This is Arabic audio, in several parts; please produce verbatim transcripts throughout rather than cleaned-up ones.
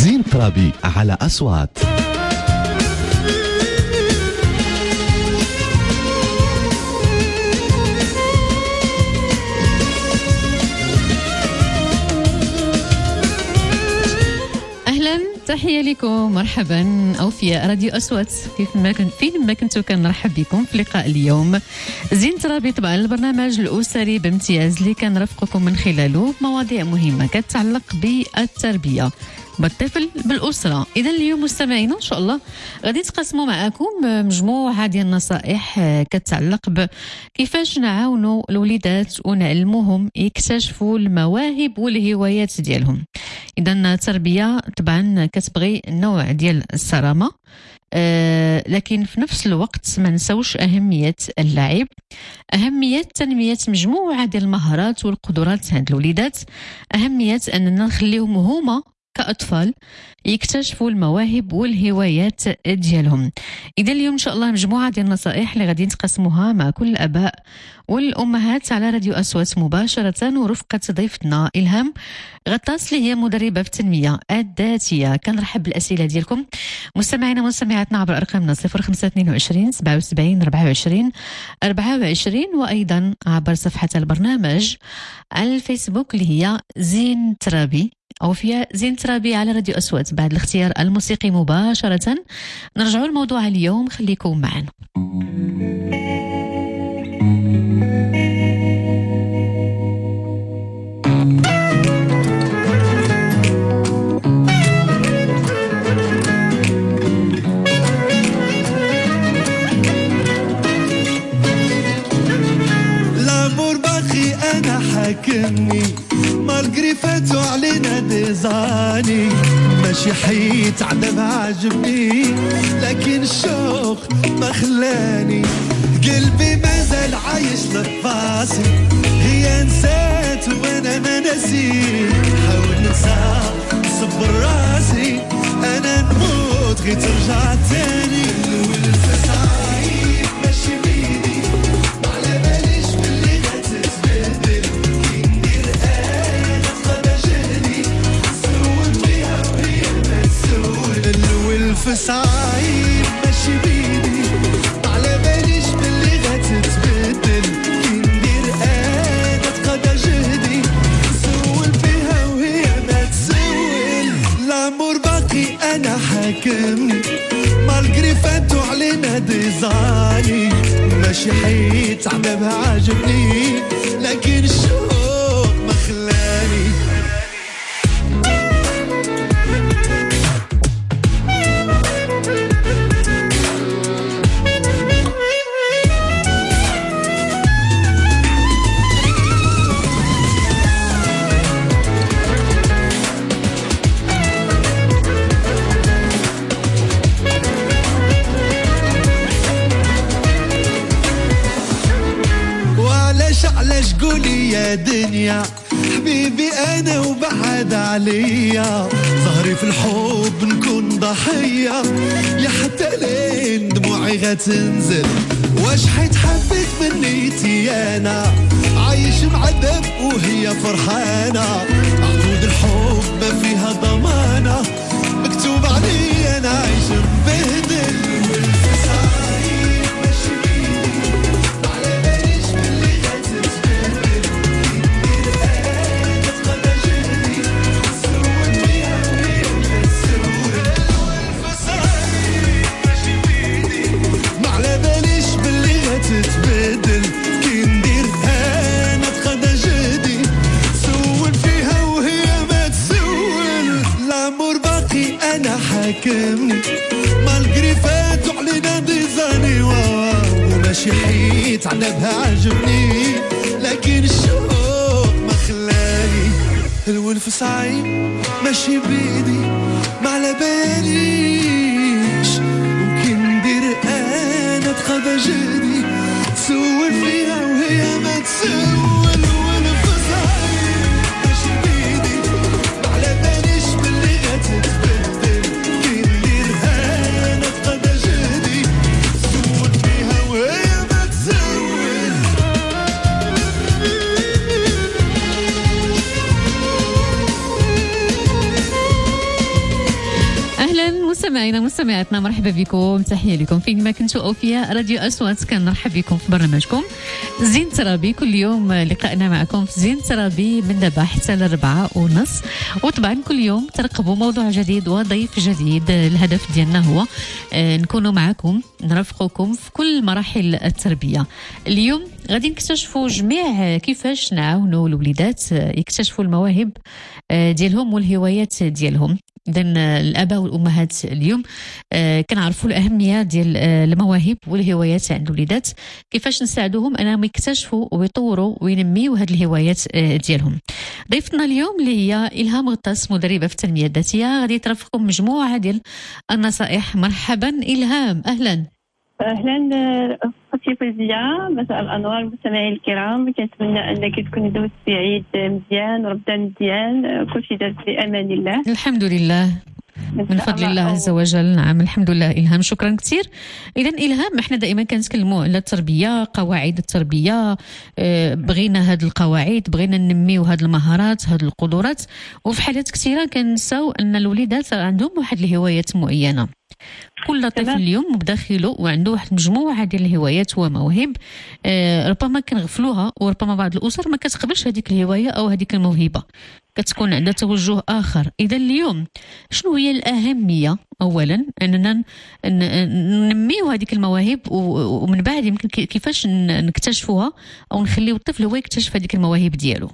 زين ترابي على أصوات. تحية لكم، مرحبا أوفياء راديو أصوات، كيف ما كنت فين ما كنتوا كنرحب بكم في لقاء اليوم. زين ترابي طبعا البرنامج الأسري بامتياز اللي كنرافقكم من خلاله مواضيع مهمة كتتعلق بالتربية بالطفل بالأسرة. إذا اليوم مستمعينا إن شاء الله غادي نتقاسموا معكم مجموعة ديال النصائح كتتعلق بكيفاش نعاونوا الوليدات ونعلموهم يكتشفوا المواهب والهوايات ديالهم. إذا التربية طبعا كتبغي نوع ديال الصرامة، أه لكن في نفس الوقت ما نسوش أهمية اللعب، أهمية تنمية مجموعة ديال المهارات والقدرات عند الوليدات، أهمية أننا نخليهم هما كأطفال يكتشفوا المواهب والهوايات ديالهم. إذا اليوم إن شاء الله مجموعة ديال النصائح اللي غادي نتقاسموها مع كل الآباء والأمهات على راديو أصوات مباشرة، ورفقة ضيفتنا إلهام غطاس اللي هي مدربة في التنمية الذاتية. كنرحب بالأسئلة ديالكم مستمعينا ومستمعاتنا عبر أرقامنا صفر خمسة اثنين وعشرين سبعة وسبعين أربعة وعشرين أربعة وعشرين، وأيضا عبر صفحة البرنامج على الفيسبوك اللي هي زين ترابي أو فيها زين ترابي على راديو أصوات. بعد الاختيار الموسيقي مباشرة نرجعوا لموضوع اليوم، خليكم معنا. لامور باقي أنا حاكمني مالغري فاتو علينا ديزاني، ماشي حيت عذاب عجبني لكن الشوق ما خلاني، قلبي مازال عايش لفاسي، هي نسات وانا ما نسيت، حاول ننسى صبر راسي انا نموت غير ترجع تاني، والفسايب ماشي بيدي على باليش باللي غتتبدل، كي ندير انا قد جهدي نسول فيها وهي ما تسول، والفسايب ماشي بيدي على باليش باللي غتتبدل، كي ندير انا قد جهدي نسول فيها وهي ما تسول، لامور باقي انا حاكمني مالغري فاتو علينا ديزاني، ماشي حيت عذابها عاجبني لكن الشوق ما خلاني. علاش قولي يا دنيا حبيبي انا وبعد عليا، ظهري في الحب نكون ضحية يا حتى لين دموعي غتنزل، واش حيت حبيت من نيتي انا عايش معذب وهي فرحانة، عقود الحب ما فيها ضمانة مكتوب علي انا عايش مبهدل، تتبدل، كي ندير انا تقضى جهدي سول فيها وهي ما تسول، لامور باقي انا حاكمني مالغري فاتو علينا ديزاني، وماشي حيت عذابها عجبني لكن الشوق ما خلاني، الولف صعيب ماشي بيدي ما على باليش، وكي ندير انا تقضى جهدي سول فيها وهي ما تسول، والفصايل ماشي بيدي على باليش باللي غتتبدل، كي نديرها انا تقضى جهدي سول فيها وهي ما تسول. مستمعينا مستمعاتنا مرحبا بكم، تحية لكم فيما كنتوا أو فيها راديو أصوات. كنرحب بكم في برنامجكم زين ترابي. كل يوم لقائنا معكم في زين ترابي من دابا حتى لربعة ونص، وطبعا كل يوم ترقبوا موضوع جديد وضيف جديد. الهدف ديالنا هو نكونوا معكم نرافقكم في كل مراحل التربية. اليوم غادي نكتشفوا جميع كيفاش نعاونوا الوليدات يكتشفوا المواهب ديالهم والهوايات ديالهم. إذا الآباء والأمهات اليوم كنعرفوا الأهمية ديال المواهب والهوايات عند الوليدات، كيفاش نساعدوهم أنهم يكتشفوا ويطوروا وينميوا هذه الهوايات ديالهم. ضيفتنا اليوم اللي هي إلهام غطاس، مدربة في التنمية الذاتية، غادي ترافقكم مجموعة ديال النصائح. مرحبا إلهام، أهلا. اهلا اختي فوزيه، مساء الانوار مستمعي الكرام. كنتمنى انك تكوني دوزتي عيد مزيان ورمضان مزيان، كلشي داز بامان الله. الحمد لله من فضل الله عز وجل. نعم الحمد لله. إلهام شكرا كثير. إذا إلهام، احنا دائما كنتكلموا على التربية، قواعد التربية، بغينا هاد القواعد، بغينا ننميو هاد المهارات هاد القدرات، وفي حالات كثيرة كنساو أن الوليدات عندهم واحد الهوايات معينة. كل طفل اليوم بداخله وعنده واحد مجموعة ديال الهوايات ومواهب، آه ربما كنغفلوها، وربما بعض الأسر ما كتقبلش هذيك الهواية أو هذيك الموهبة، كتكون عندها توجه آخر. إذا اليوم شنو هي الأهمية أولا أننا ننميو هذيك المواهب، ومن بعد يمكن كيفاش نكتشفوها أو نخليو الطفل هو يكتشف هذيك المواهب ديالو؟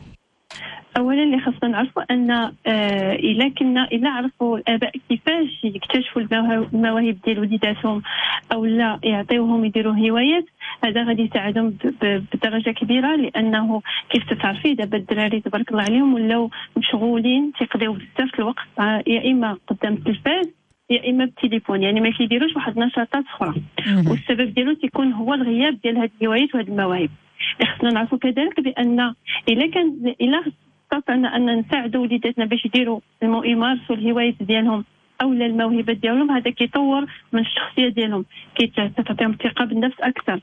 اولا اللي خاصنا نعرفوا ان آه الا كنا الا عرفوا الاباء كيفاش يكتشفوا المواهب ديال وليداتهم او لا يعطيوهم يديروا هوايات، هذا غادي يساعدهم بدرجه كبيره. لانه كيف تعرفي دابا الدراري تبارك الله عليهم ولاو مشغولين، تيقضيو بزاف الوقت يا اما قدام التلفاز يا اما بالتليفون، يعني ما كيديروش واحد النشاطات اخرى، والسبب ديالو تيكون هو الغياب ديال هذه الهوايات وهذه المواهب. خصنا نعرفوا كذلك بان الا كان الا استطعنا أن نساعدوا وليداتنا باش يديروا يمارسوا الهوايات ديالهم أو الموهبة ديالهم، هذا كيطور من الشخصية ديالهم، كتعطيهم ثقة بالنفس أكثر،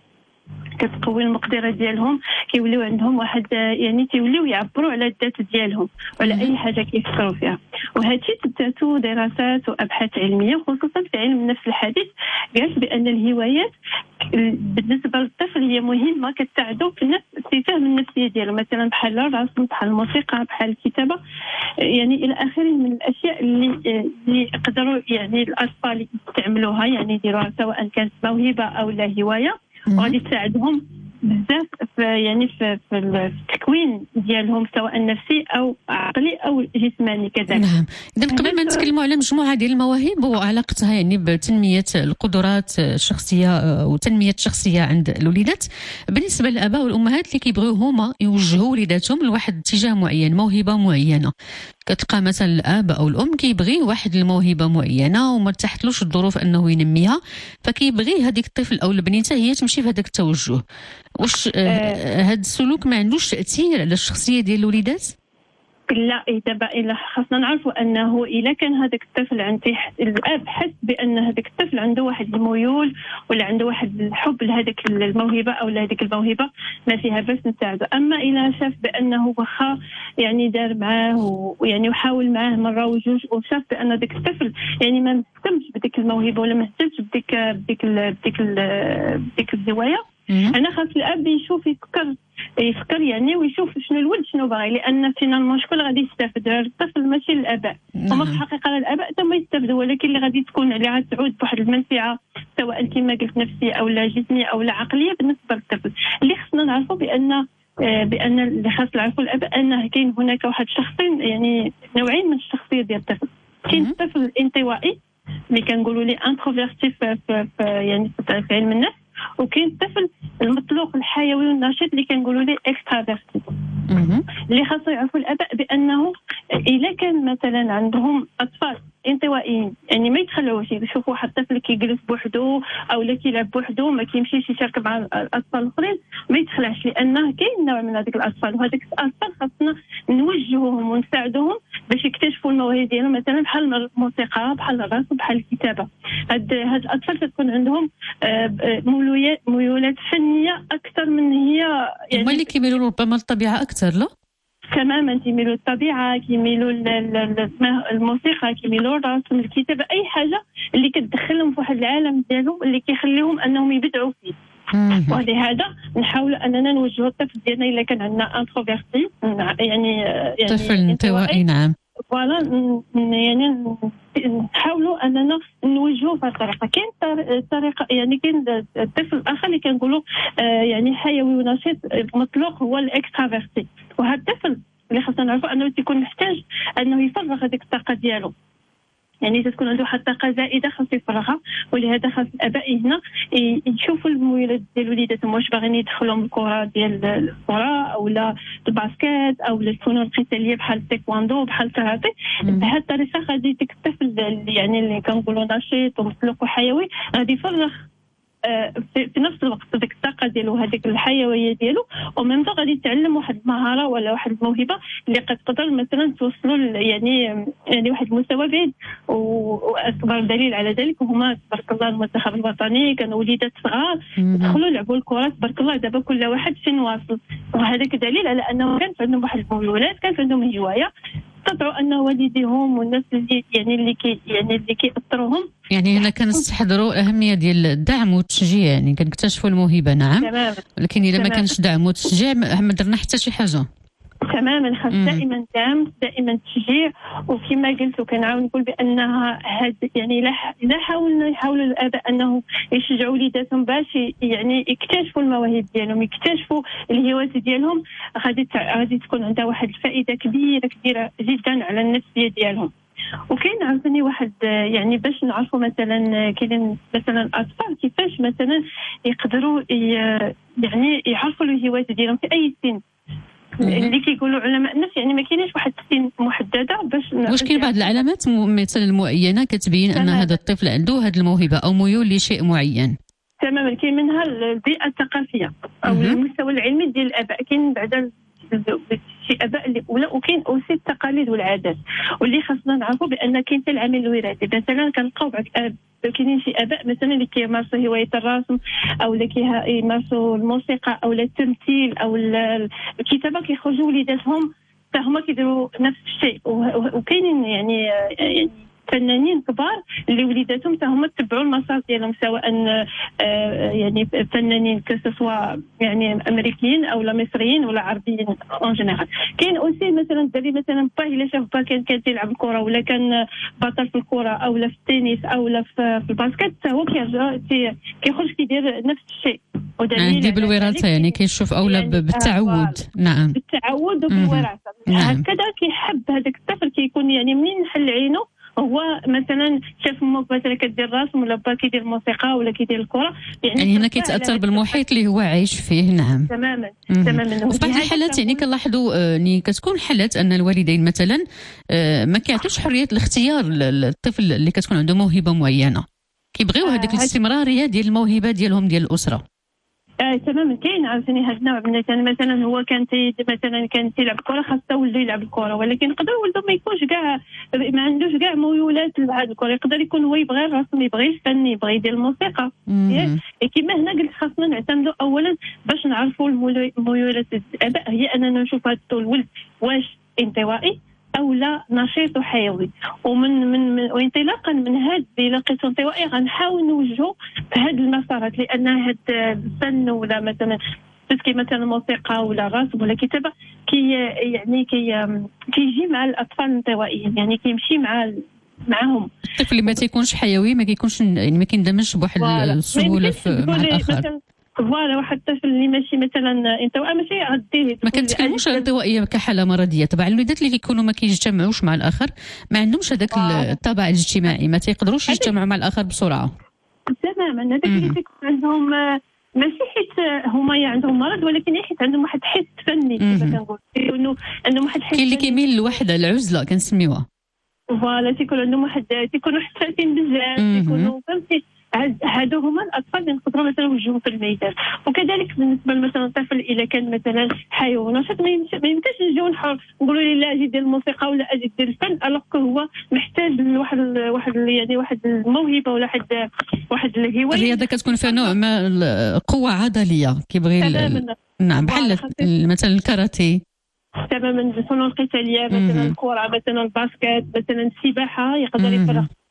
كتقوي المقدرة ديالهم، كيوليو عندهم واحد يعني تيوليو يعبروا على الذات ديالهم وعلى أي حاجة كيفكروا فيها. وهذا الشيء تبعثوا دراسات وأبحاث علمية خصوصا في علم النفس الحديث، قالت بأن الهوايات بالنسبة للطفل هي مهمة، كتساعدوا في النفس في فهم النفسية ديالو، مثلا بحال الرسم، بحال الموسيقى، بحال الكتابة، يعني إلى آخره من الأشياء اللي اللي يقدروا يعني الأطفال يستعملوها، يعني يديروها سواء كانت موهبة أو لا هواية، وغادي تساعدهم بزاف في يعني في, في التكوين ديالهم سواء نفسي او عقلي او جسماني كذلك. نعم. اذا قبل ما نتكلموا على مجموعه ديال المواهب وعلاقتها يعني بتنميه القدرات الشخصيه وتنميه الشخصيه عند الوليدات، بالنسبه للاباء والامهات اللي كيبغيو هما يوجهوا وليداتهم لواحد اتجاه معين، موهبه معينه، كتلقى مثلا الاب او الام كيبغي واحد الموهبه معينه وما تحتلوش الظروف انه ينميها، فكيبغي هذيك الطفل او البنيته هي تمشي في هذاك التوجه. واش آه هذا السلوك ما عندوش تاثير على الشخصيه ديال الوليدات؟ لا، دابا الا خاصنا نعرفوا انه الا كان هذاك الطفل عند الاب حس بان هذاك الطفل عنده واحد الميول ولا عنده واحد الحب لهذيك الموهبه او لهذيك الموهبه، ما فيها باس نساعده. اما الا شاف بانه واخا يعني دار معاه ويعني وحاول معاه مره وجوج وشاف بان ذاك الطفل يعني ما مهتمش بديك الموهبه ولا ما اهتمش بديك بديك بديك بديك الهوايه، انا خاص الاب يشوف يفكر يفكر يعني ويشوف شنو الولد شنو باغي، لان فينا شكون غادي يستافد؟ الطفل ماشي الاباء. هما في الحقيقه الاباء حتى ما يستافدوا، ولكن اللي غادي تكون اللي غتعود بواحد المنفعه سواء كما قلت نفسيه او لا جسميه او لا عقليه بالنسبه للطفل. اللي خصنا نعرفوا بان بان اللي خاص نعرفوا الاباء انه كاين هناك واحد شخصين يعني نوعين من الشخصيه ديال الطفل. كاين الطفل الانطوائي اللي كنقولوا ليه انتروفيرتي في يعني في علم النفس، وكاين الطفل المطلوق الحيوي والنشيط اللي كنقولوا ليه اكسترافيرتي. اللي خاصو يعرفوا الاباء بانه الا كان مثلا عندهم اطفال انطوائيين يعني ما يتخلعوش يشوفوا واحد الطفل كيجلس بوحده او لا كيلعب بوحده ما كيمشيش يشارك مع الاطفال الاخرين، ما يتخلعش، لانه كاين نوع من هذيك الاطفال، وهذيك الاطفال خاصنا نوجهوهم ونساعدوهم باش يكتشفوا المواهب ديالهم، مثلا بحال الموسيقى، بحال الرسم، بحال الكتابه. هاد هاد الاطفال تكون عندهم ميولات ميولات فنيه اكثر من هي يعني هما اللي كيميلوا ربما للطبيعه اكثر. لا تماما، كيميلوا للطبيعه، كيميلوا للموسيقى، كيميلوا للرسم، الكتابه، اي حاجه اللي كتدخلهم في واحد العالم ديالهم اللي كيخليهم انهم يبدعوا فيه. ولهذا نحاول اننا نوجهوا الطفل ديالنا الا كان عندنا انتروفيرتي يعني يعني طفل انطوائي. نعم فوالا يعني نحاولوا اننا نوجهوا في الطريقه. كاين الطريقه يعني كاين الطفل الاخر اللي كنقولوا يعني حيوي ونشيط مطلق هو الاكسترافيرتي، وهذا الطفل اللي خاصنا نعرفوا انه تيكون محتاج انه يفرغ هذيك الطاقه ديالو، يعني تكون عنده واحد الطاقه زائده خاص يفرغها. ولهذا خاص الاباء هنا يشوفوا الميولات ديال وليداتهم واش باغيين يدخلهم الكره ديال الكره او لا الباسكيت او الفنون القتاليه بحال التايكواندو بحال الكاراتيه. بهذه الطريقه غادي ديك الطفل يعني اللي كنقولوا نشيط ومطلق وحيوي غادي يفرغ في نفس الوقت ديك الطاقه ديالو هذيك الحيويه ديالو، ومن بعد غادي يتعلم واحد المهاره ولا واحد الموهبه اللي قد تقدر مثلا توصلوا يعني يعني واحد المستوى بعيد. واكبر دليل على ذلك هما تبارك الله المنتخب الوطني كانوا وليدات صغار دخلوا لعبوا الكره تبارك الله، دابا كل واحد فين واصل، وهذاك دليل على انه كان عندهم واحد الميولات، كان عندهم هوايه، استطاعوا ان والديهم والناس اللي يعني اللي كي يعني اللي كيأثروهم. يعني هنا كنستحضروا اهميه ديال الدعم والتشجيع، يعني كنكتشفوا الموهبه. نعم تماما. ولكن اذا ما كانش دعم وتشجيع ما درنا حتى شي حاجه. تماما. خاص دائما دعم، دائما تشجيع. وكما قلت وكنعاود نقول بانها هاد يعني اذا حاولنا يحاولوا الاباء انه يشجعوا وليداتهم باش يعني يكتشفوا المواهب ديالهم، يكتشفوا الهوايات ديالهم، غادي غادي تكون عندها واحد الفائده كبيره كبيره جدا على النفسيه ديالهم. وكاين عاوتاني واحد يعني باش نعرفوا مثلا كاين مثلا الاطفال كيفاش مثلا يقدروا يعني يعرفوا الهوايات ديالهم في اي سن اللي كيقولوا علماء النفس. يعني ما كاينش واحد السن محدده باش واش كاين بعض العلامات مثلا معينه كتبين ان هذا الطفل عنده هذه الموهبه او ميول لشيء معين؟ تماما. كاين منها البيئه الثقافيه او م- المستوى العلمي ديال الاباء. كاين بعدا شي اباء اللي ولا وكاين اوسي التقاليد والعادات واللي خاصنا نعرفوا بان كاين حتى العامل الوراثي. مثلا كنلقاو بعض كاينين شي اباء مثلا اللي كيمارسوا هوايه الرسم او اللي كيمارسوا الموسيقى او التمثيل او الكتابه، كيخرجوا وليداتهم حتى هما كيديروا نفس الشيء. وكاينين يعني يعني فنانين كبار اللي وليداتهم حتى هما تبعوا المسار ديالهم، سواء يعني فنانين كسوا يعني امريكيين او لا مصريين ولا عربيين اون جينيرال. كاين اوسي مثلا الدري مثلا با الا شاف با كان كان تيلعب الكره ولا كان بطل في الكره او لا في التنس او لا في الباسكت، حتى هو كيرجع كيخرج كيدير نفس الشيء. ودليل بالوراثه يعني كيشوف اولى يعني بالتعود. نعم بالتعود وبالوراثه. هكذا كيحب هذاك الطفل كيكون يعني منين حل عينه هو مثلا شاف امك مثلا كدير رسم ولا با كيدير موسيقى ولا كيدير الكره، يعني, يعني هنا كيتاثر بالمحيط اللي هو عايش فيه. نعم تماما تماما. وفي بعض الحالات يعني كنلاحظوا يعني كتكون حالات ان الوالدين مثلا ما كيعطوش حريه الاختيار للطفل اللي كتكون عنده موهبه معينه، كيبغيو هذيك آه الاستمراريه ديال الموهبه ديالهم ديال الاسره. آه تماما. كاين عاوتاني هذا النوع من مثلا مثلا هو كان تي مثلا كان تيلعب كره، خاصه ولده يلعب الكره، ولكن يقدر ولده ما يكونش كاع ما عندوش كاع ميولات لهذا الكره. يقدر يكون هو يبغي الرسم، يبغي الفن، يبغي يدير الموسيقى. كما هنا قلت خاصنا نعتمدوا اولا باش نعرفوا الميولات الاباء، هي اننا نشوف هذا الولد واش انطوائي او لا نشيط وحيوي. ومن من, من وانطلاقا من هذا الا لقيتو انطوائي غنحاول نوجهه في هذه المسارات، لان هذا الفن ولا مثلا كي مثلا الموسيقى ولا الرسم ولا الكتابه كي يعني كي كيجي مع الاطفال الانطوائيين، يعني كيمشي مع معهم. الطفل اللي ما تيكونش حيوي ما كيكونش يعني ما كيندمجش بواحد السهوله مع الاخر. فوالا واحد الطفل اللي ماشي مثلا انطوائي ماشي غديه ما كتكونش انطوائيه كحاله مرضيه. طبعا الوليدات اللي كيكونوا ما كيجتمعوش مع الاخر ما عندهمش هذاك الطابع الاجتماعي، ما تيقدروش يجتمعوا مع الاخر بسرعه. تماما. هذاك اللي تيكون عندهم ماشي حيت هما عندهم مرض، ولكن حيت عندهم واحد الحس فني كما كنقول، كيكونوا عندهم واحد الحس. كاين اللي كيميل للوحده العزله كنسميوها. فوالا تيكون عندهم واحد تيكونوا حساسين بزاف، تيكونوا فهمتي. هادو هما الاطفال اللي نقدروا مثلا نوجهوا في الميدان. وكذلك بالنسبه مثلا الطفل اذا كان مثلا حيوي نشيط ما يمكنش نجيو نقولوا له لا اجي دير الموسيقى ولا اجي دير الفن، الوغ هو محتاج لواحد واحد يعني واحد الموهبه ولا واحد واحد الهوايه. الرياضه كتكون فيها نوع من قوه عضليه كيبغي. نعم بحال مثلا الكاراتيه. تماما. الفنون القتاليه مثلا الكره مثلا الباسكت مثلا السباحه يقدر يفرغ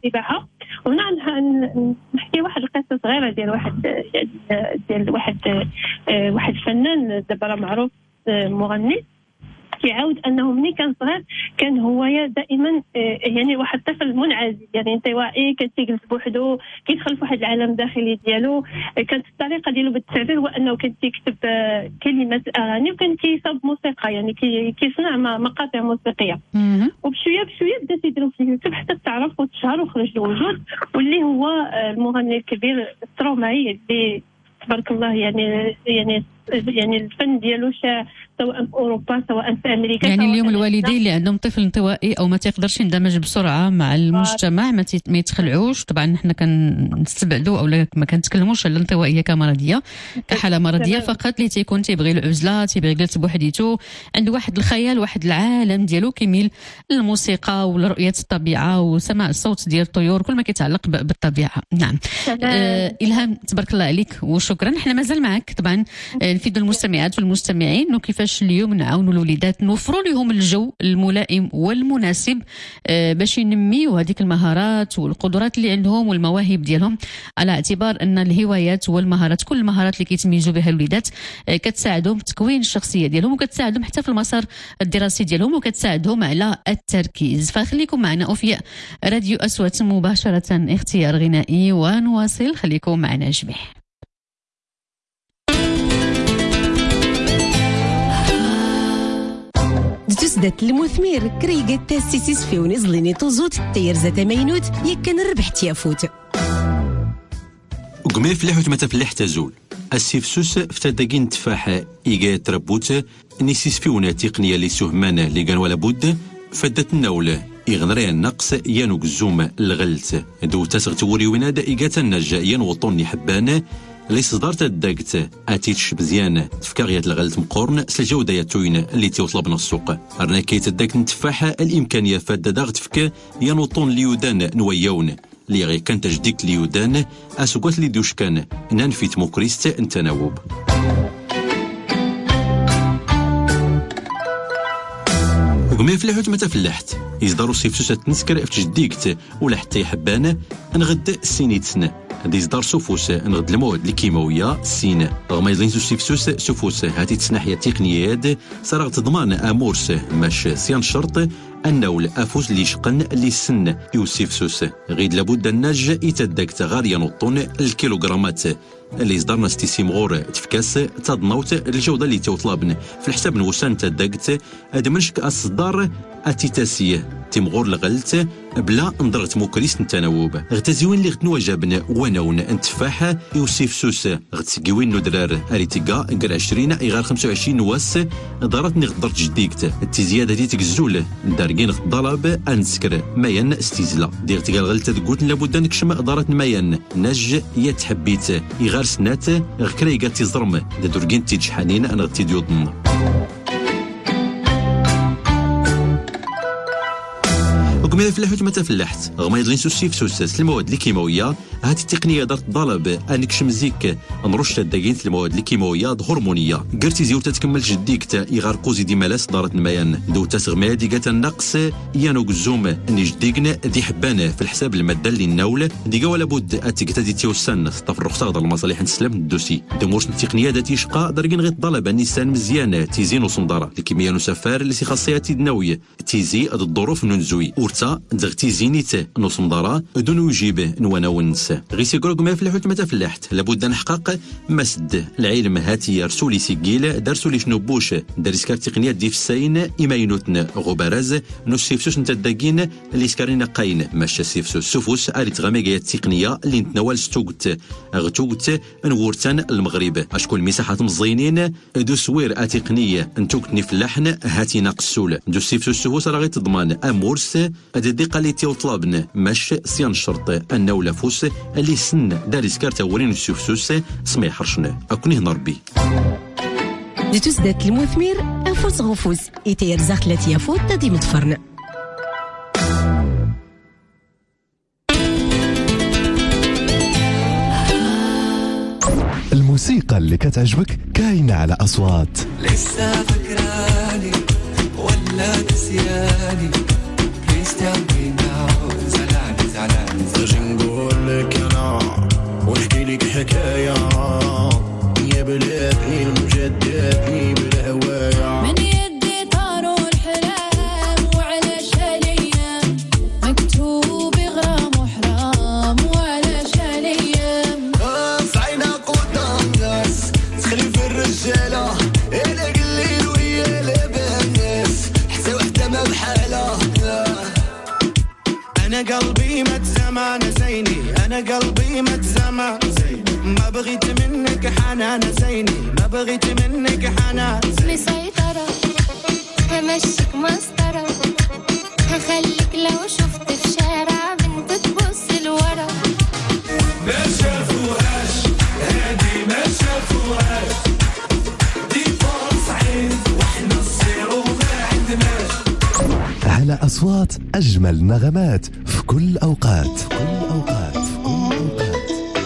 تبعها. وهنا نحكي واحد القصه صغيره ديال واحد يعني ديال واحد واحد فنان دابا معروف مغني كيعاود انه ملي كان صغير كان هو دائما يعني واحد الطفل منعزل يعني انطوائي، كان تيجلس بوحدو كيدخل في واحد العالم داخلي ديالو. كانت الطريقه ديالو بالتعبير هو انه كان تيكتب كلمات اغاني وكان كيصاوب موسيقى يعني كيصنع مقاطع موسيقيه. وبشويه بشويه بدا تيديرو في اليوتيوب حتى تعرف وتشهر وخرج للوجود، واللي هو المغني الكبير ستروماي اللي تبارك الله يعني يعني يعني الفن ديالو شا سواء في اوروبا سواء في امريكا. يعني اليوم الوالدين اللي عندهم طفل انطوائي او ما تيقدرش يندمج بسرعه مع المجتمع ما, ما يتخلعوش، طبعا حنا كنستبعدوا او ما كنتكلموش على الانطوائيه كمرضيه كحاله مرضيه فقط، اللي تيكون تيبغي العزله تيبغي يجلس بوحديته، عنده واحد الخيال واحد العالم ديالو كيميل للموسيقى ولرؤيه الطبيعه وسماع الصوت ديال الطيور كل ما كيتعلق بالطبيعه. نعم آه الهام تبارك الله عليك وشكرا. حنا مازال معك طبعا نفيدوا المستمعات والمستمعين انه كيفاش اليوم نعاونوا الوليدات نوفروا لهم الجو الملائم والمناسب باش ينميوا هذيك المهارات والقدرات اللي عندهم والمواهب ديالهم، على اعتبار ان الهوايات والمهارات كل المهارات اللي كيتميزوا بها الوليدات كتساعدهم في تكوين الشخصيه ديالهم وكتساعدهم حتى في المسار الدراسي ديالهم وكتساعدهم على التركيز. فخليكم معنا اوفياء راديو أصوات مباشره اختيار غنائي ونواصل. خليكم معنا جميع. تسدت المثمير كريقة تاسيسيس في ونزليني توزوت تير زات مينوت يكن ربحت يافوت وقمي فلاح وتمتا فلاح تزول السيفسوس فتدقين تفاحة إيجا تربوت نيسيس فيونا تقنية لسهمانة اللي كان ولا بد فدت النولة إغنري النقص يانو قزوم الغلت دو تسغ توري وناد إيجا تنجا يانو وطوني حبانة اللي صدرت الداكت اتيتش مزيان تفكاغيات الغلت مقورن سلجودة ياتوين اللي تيوطلب من السوق رنا كيت الداكت نتفاحة الامكانيه فاده داغ تفكا ينوطون ليودان نويون اللي غي كان تجديك ليودان اسوقات لي دوش كان نانفيت موكريست نتناوب وقمي فلاحوت متى فلاحت يصدروا سيفسوس تنسكر في تجديكت ولا حتى يحبان نغد سينيت سنه هادي يصدر سوفوس نغد المواد الكيماويه سين رغم يزين سيفسوس سوفوس هاتي تسنحيه تقنيات صار تضمان امورس ماش سيان شرط انه الافوس اللي شقن اللي السن يوسيفسوس غيد لابد الناج يتدكت غار ينطون الكيلوغرامات اللي صدرنا ستيسيم غور تفكاس تضنوت الجوده اللي توطلبن في الحساب نوسان تدكت ادمنشك اصدار اتيتاسيه تيمغور لغلت بلا نضرت موكريس نتناوب غتزيوين اللي غتنواجبن وناون انتفاحه يوسف سوس غتسقيوين ندرار اريتيكا غير عشرين غير خمسة وعشرين واس دارتني غدرت جديكت التزياده دي تكزول داركين غطلب انسكر ماين استيزلا ديرت قال غلت تقول لابد نكشم دارت ماين نج يتحبيت غير سنات غير كريغا تيزرم دوركين تيجحانين انا غتيديوضن وكما فلاحوت متى فلاحت رغم يضلين سوسيف سوساس المواد الكيماويه هاتي التقنيه دارت طلب انك شمزيك نرش الداكين المواد الكيماويه هرمونيه قرتي زيوت تكمل جديك تا يغار قوزي دي مالاس دارت الميان دو تسغما دي قات النقص يانو قزوم اني جديقنا دي حبانه في الحساب الماده اللي النول ديكا ولا بد اتيك تدي تيوسن تفرغ تاخذ المصالح نسلم الدوسي دمورش التقنيه داتي شقا داركين غير طلب النسان مزيان تيزين وصندره الكيمياء نسفار اللي سي خاصياتي دناويه تيزي هاد الظروف ننزوي دغتي زينيت نصندرا دون يجيب نوانا ونس غي سيكروك ما فلاحوت متى فلاحت لابد نحقق مسد العلم هاتي رسولي سيكيل درسولي شنو بوش دارسكار تقنيات دي فساين ايماينوتن غبراز نو سيفسوس نتا داكين اللي سكارينا قاين ماشا سيفسوس سوفوس اريت غاميغا التقنيه اللي نتناول ستوغت غتوغت نورتان المغرب اشكون مساحات مزينين دو سوير اتقنيه نتوغتني في اللحن هاتي ناقصول دو سيفسوس سوفوس راه تضمان امورس الدقه اللي تيطلبن ماش سيان شرط انه ولا فوس اللي سن دارس كارتا ورين السوفسوس سمي حرشنا اكوني هنا ربي دي تسدات المثمر افوس غفوس يتير زاخت لاتي يفوت تدي متفرن الموسيقى اللي كتعجبك كاينه على أصوات. لسه فكراني ولا نسياني زعلاني زعلاني قلبي مات زمان زيني انا قلبي مات زمان زيني ما بغيت منك حنان زيني ما بغيت منك حنان زيني مسيطرة همشيك مسطرة هخليك لو شفت في شارع بنت تبص لورا ما شافوهاش هادي ما شافوهاش دي فرص عين واحنا الصيرو ما عندناش. على أصوات أجمل نغمات في كل أوقات في كل أوقات في كل أوقات.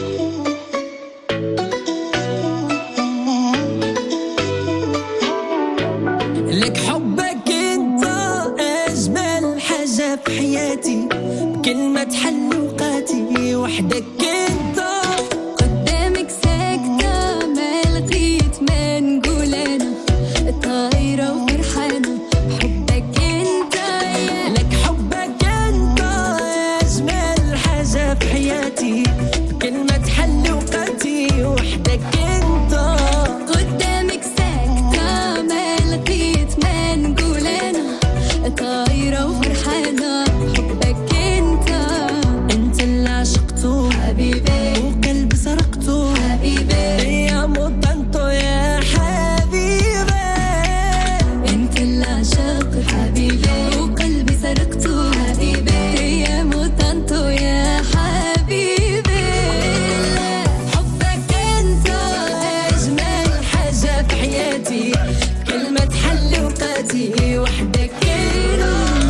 لك حبك انت أجمل حاجة في حياتي بكلمة حلوقاتي وحدك انت قدامك ساكتة ما لقيت ما نقول أنا طايرة وفرحانة حبك انت يا لك حبك انت أجمل حاجة في حياتي بكلمة حلوقاتي وحدك انت قدامك ساكتة ما لقيت ما نقول أنا طايرة وفرحانة حبك انت انت اللي عشقته حبيبي وقلبي سرقته حبيبي يا موطنتو يا حبيبي انت اللي عشقت حبيبي وقلبي سرقته حبيبي يا موطنتو يا حبيبي حبك انت أجمل حاجة في حياتي كلمة حلوقاتي وحدك انت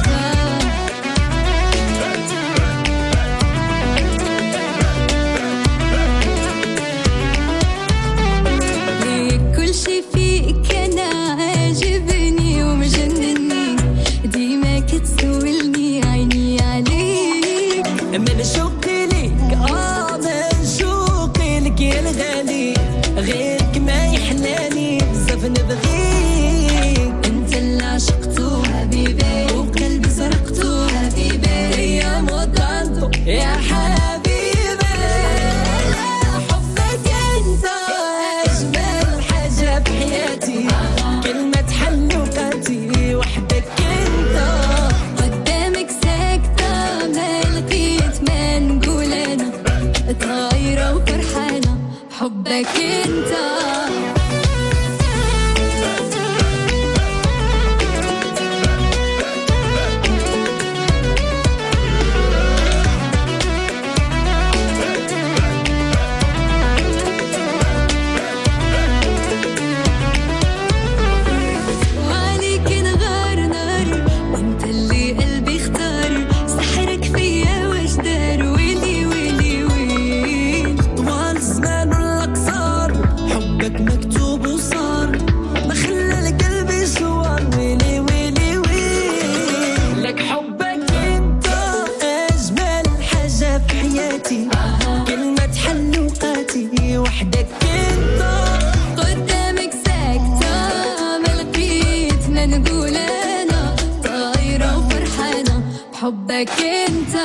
ليك كل شي فيك انا عاجبني ومجنني ديما كتسولني عيني عليك من شوقي ليك اه من شوقي لك يا الغالي غيرك ما يحلاني بزاف نبغيك انت اللي عشقته حبيبي وقلبي سرقته حبيبي يا موطنتو يا حبيبي حبك انت أجمل حاجة في حياتي كلمة حلوقاتي وحدك انت قدامك ساكتة ما لقيت ما نقول أنا طايرة وفرحانة حبك انت عليك نغار نار وانت اللي قلبي اختار سحرك فيا وجدار ويلي ويلي ويل طوال الزمان والأقصار حبك مكتوب وصار ما خلى القلب يسوار ويلي ويلي ويلي لك حبك انت أجمل حاجة في حياتي كلمة حلوقاتي وحدك انت قدامك ساكتة ما لقيت ما نقول أنا طايرة وفرحانة بحبك انت.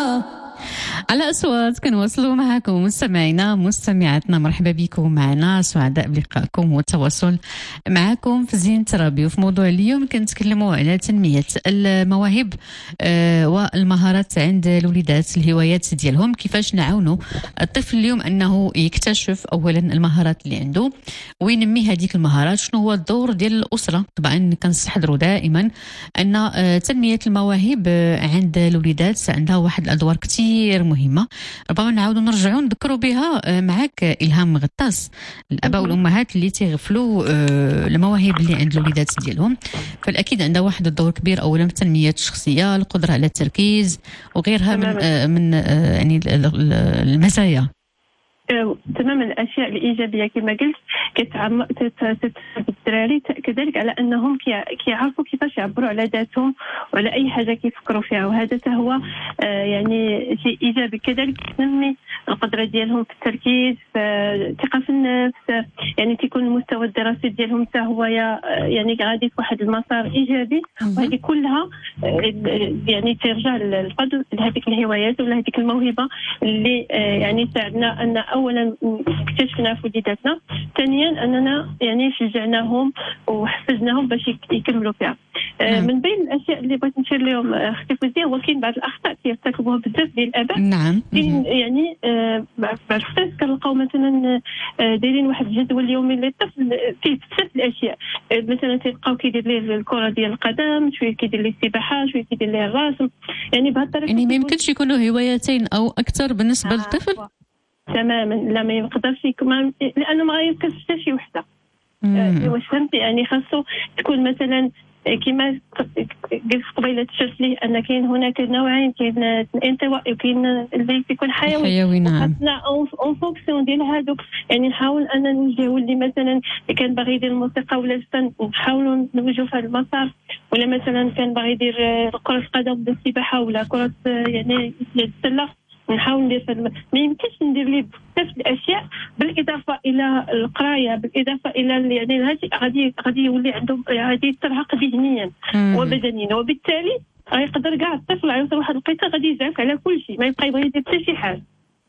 على أصوات كنواصلوا معكم مستمعينا مستمعاتنا، مرحبا بكم معنا، سعداء بلقائكم والتواصل معكم في زينة ربي. وفي موضوع اليوم كنتكلموا على تنمية المواهب آه والمهارات عند الوليدات، الهوايات ديالهم، كيفاش نعاونوا الطفل اليوم أنه يكتشف أولا المهارات اللي عنده وينمي هذيك المهارات. شنو هو الدور ديال الأسرة؟ طبعا كنستحضروا دائما أن آه تنمية المواهب آه عند الوليدات عندها واحد الأدوار كتير مهمة مهمة، ربما نعاودوا نرجعوا نذكروا بها معك إلهام غطاس، الآباء والأمهات اللي تيغفلوا المواهب اللي عند الوليدات ديالهم، فالأكيد عندها واحد الدور كبير أولا في تنمية الشخصية، القدرة على التركيز وغيرها من من يعني المزايا. تماما الاشياء الايجابيه كما قلت كتعم الدراري كذلك على انهم كيعرفوا كيفاش يعبروا على ذاتهم وعلى اي حاجه كيفكروا فيها، وهذا هو يعني شيء ايجابي. كذلك تنمي القدره ديالهم في التركيز، في الثقه في النفس، يعني تكون المستوى الدراسي ديالهم حتى هو يعني غادي في واحد المسار ايجابي، وهذه كلها يعني ترجع للقدر لهذيك الهوايات ولا هذيك الموهبه اللي يعني ساعدنا ان اولا اكتشفنا في وليداتنا، ثانيا اننا يعني شجعناهم وحفزناهم باش يكملوا فيها. آه من بين الاشياء اللي بغيت نشير لهم اختي فوزيه هو كاين بعض الاخطاء كيرتكبوها بزاف ديال الاباء. نعم. يعني آه بعض الوقت كنلقاو مثلا آه دايرين واحد الجدول اليومي للطفل فيه بزاف الاشياء. آه مثلا تلقاو كيدير ليه الكره ديال القدم، شويه كيدير ليه السباحه، شويه كيدير ليه الرسم. يعني بهذه الطريقه يعني ما يمكنش يكونوا هوايتين او اكثر بالنسبه آه للطفل. تماما لا ما يقدرش يكون، لانه ما غيركز حتى شي وحده. آه واش فهمتي؟ يعني خاصو تكون مثلا كما قلت قبيله شرت لي ان كاين هناك نوعين، كاين الانطوائي وكاين اللي يكون حيوي. حيوي نعم. خاصنا اون فونكسيون ديال هذوك يعني نحاول ان نوجهوا اللي مثلا كان باغي يدير الموسيقى ولا الفن نحاولوا نوجهوا في هذا المسار، ولا مثلا كان باغي يدير كره القدم ولا السباحه ولا كره يعني السله نحاول ندير فل... ما يمكنش ندير ليه بزاف الاشياء بالاضافه الى القرايه، بالاضافه الى يعني هادي غادي غادي يولي عنده غادي يترهق ذهنيا وبدنيا، وبالتالي غيقدر كاع الطفل يوصل واحد الوقيته غادي يزعف على كل شيء، ما يبقى يبغي يدير حتى شي حاجه.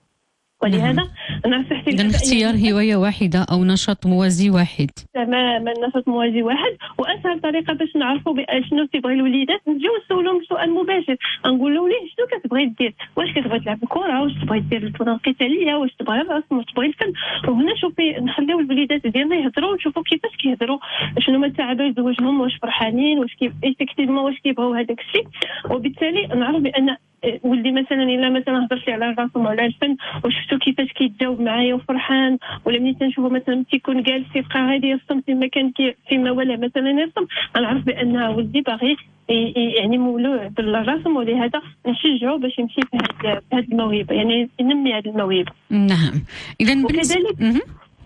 ولهذا نصيحتي إذن اختيار هوايه واحده او نشاط موازي واحد. تماما نشاط موازي واحد، واسهل طريقه باش نعرفوا شنو تيبغي الوليدات نجيو نسولهم سؤال مباشر، نقول له ليه شنو كتبغي دير، واش كتبغي تلعب الكره، واش تبغي دير الفنون القتاليه، واش تبغي الرسم، واش تبغي الفن. وهنا شوفي نخليو الوليدات ديالنا يهضروا ونشوفوا كيفاش كيهضروا، شنو ما التعابير ديال وجههم، واش فرحانين، واش كيف ايفيكتيفمون واش كيبغيو هذاك الشيء. وبالتالي نعرف بان ولدي مثلا الا مثلا هضرت لي على الرسم ولا الفن وشفتو كيفاش كيتجاوب معايا وفرحان، ولا ملي تنشوفو مثلا تيكون جالس يبقى غادي يرسم فيما كان فيما ولا مثلا يرسم، غنعرف بان ولدي باغي يعني مولوع بالرسم، ولهذا نشجعو باش يمشي في هذه الموهبه، يعني ينمي هذه الموهبه. نعم. اذا وكذلك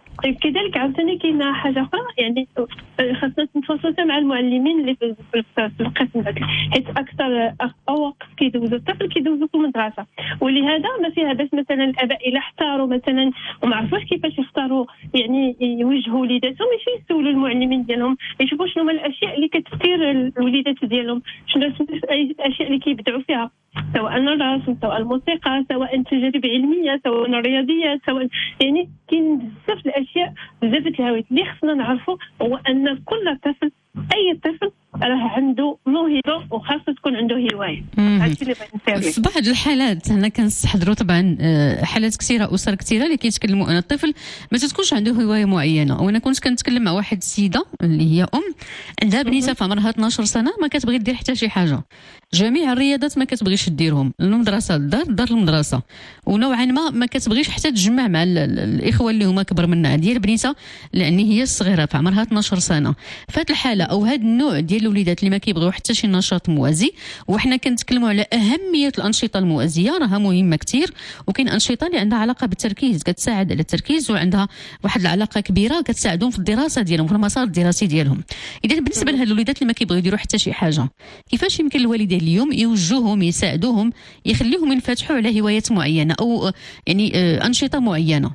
كذلك عاوتاني كاينه حاجه اخرى، يعني خاصنا نتواصلوا مع المعلمين اللي في القسم هذا، حيت اكثر اوقات كيدوزوا الطفل كيدوزوا في المدرسه، ولهذا ما فيها باش مثلا الاباء الا احتاروا مثلا وما عرفوش كيفاش يختاروا يعني يوجهوا وليداتهم، يمشيو يسولوا المعلمين ديالهم يشوفوا شنو هما الاشياء اللي كتثير الوليدات ديالهم، شنو الاشياء اللي كيبدعوا فيها، سواء الرسم، سواء الموسيقى، سواء تجارب علميه، سواء الرياضيات، سواء يعني كاين بزاف الاشياء بزاف الهوايات اللي خصنا نعرفوا. هو ان كل طفل اي طفل راه عنده موهبه وخاصه تكون عنده هوايه. هادشي اللي بغيت نسير. في بعض الحالات هنا كنستحضروا طبعا حالات كثيره، اسر كثيره اللي كيتكلموا ان الطفل ما تكونش عنده هوايه معينه. وانا كنت كنتكلم مع واحد السيده اللي هي ام عندها بنيته في عمرها اثناش سنه ما كتبغي دير حتى شي حاجه، جميع الرياضات ما كتبغيش ديرهم، المدرسه للدار، الدار للمدرسه، ونوعا ما ما كتبغيش حتى تجمع مع الاخوه اللي هما كبر منها. ديال بنيته لان هي الصغيره في عمرها اثناش سنه، فهاد الحاله او هاد النوع ديال الوليدات اللي ما كيبغيو حتى شي نشاط موازي، وحنا كنتكلموا على اهميه الانشطه الموازيه، راها مهمه كثير، وكاين انشطه اللي عندها علاقه بالتركيز كتساعد على التركيز وعندها واحد العلاقه كبيره كتساعدهم في الدراسه ديالهم في المسار الدراسي ديالهم. اذا بالنسبه لهاد الوليدات اللي ما كيبغيو يديروا حتى شي حاجه، كيفاش يمكن الوالدين اليوم يوجهوهم يساعدوهم يخليهم ينفتحوا على هوايات معينه او يعني انشطه معينه؟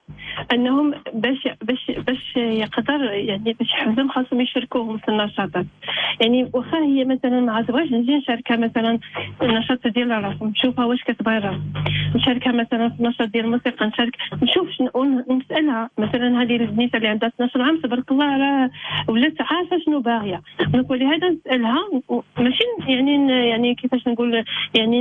انهم باش باش باش يقدر يعني باش يحفزهم خاصهم يشاركوهم في النشاطات. يعني واخا هي مثلا ما تبغيش نجي نشاركها مثلا في النشاط ديال الرسم، نشوفها واش كتبغي الرسم، نشاركها مثلا في النشاط ديال الموسيقى، نشارك نشوف نسالها مثلا هذه البنيته اللي عندها اثناش عام تبارك الله راه ولات عارفه شنو باغيه، ولهذا نسالها ماشي يعني يعني كيفاش نقول يعني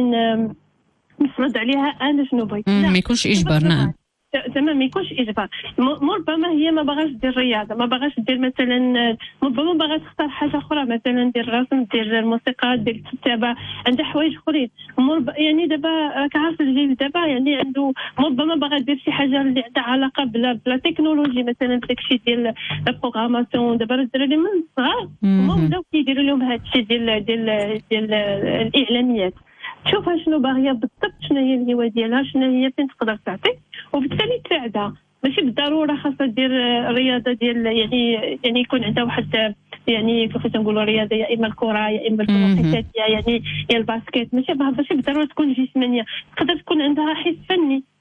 نفرض عليها انا شنو بغيت، ما يكونش اجبار. نعم تمام، ما يكونش اجبار. ربما هي ما باغاش دير الرياضه، ما باغاش دير مثلا، ربما باغا تختار حاجه اخرى مثلا دير الرسم، دير الموسيقى، دير الكتابه، عندها حوايج اخرين. يعني دابا كعارف الجيل دابا يعني عنده ربما باغا دير شي حاجه اللي عندها علاقه بلا بلا تكنولوجي، مثلا داكشي ديال البروغراماسيون. دابا الدراري من الصغار هما ولاو كيديروا لهم هادشي ديال ديال ديال الاعلاميات. تشوفها شنو باغيه بالضبط، شنو هي الهوايه ديالها، شنو هي فين تقدر تعطي، وبالتالي تساعدها. ماشي بالضروره خاصها دير الرياضه ديال يعني يعني يكون عندها واحد يعني كيفاش نقولوا رياضه، يا اما الكره يا اما الفنون القتاليه يعني يا الباسكيت. ماشي ماشي بالضروره تكون جسمانيه، تقدر تكون عندها حس فني،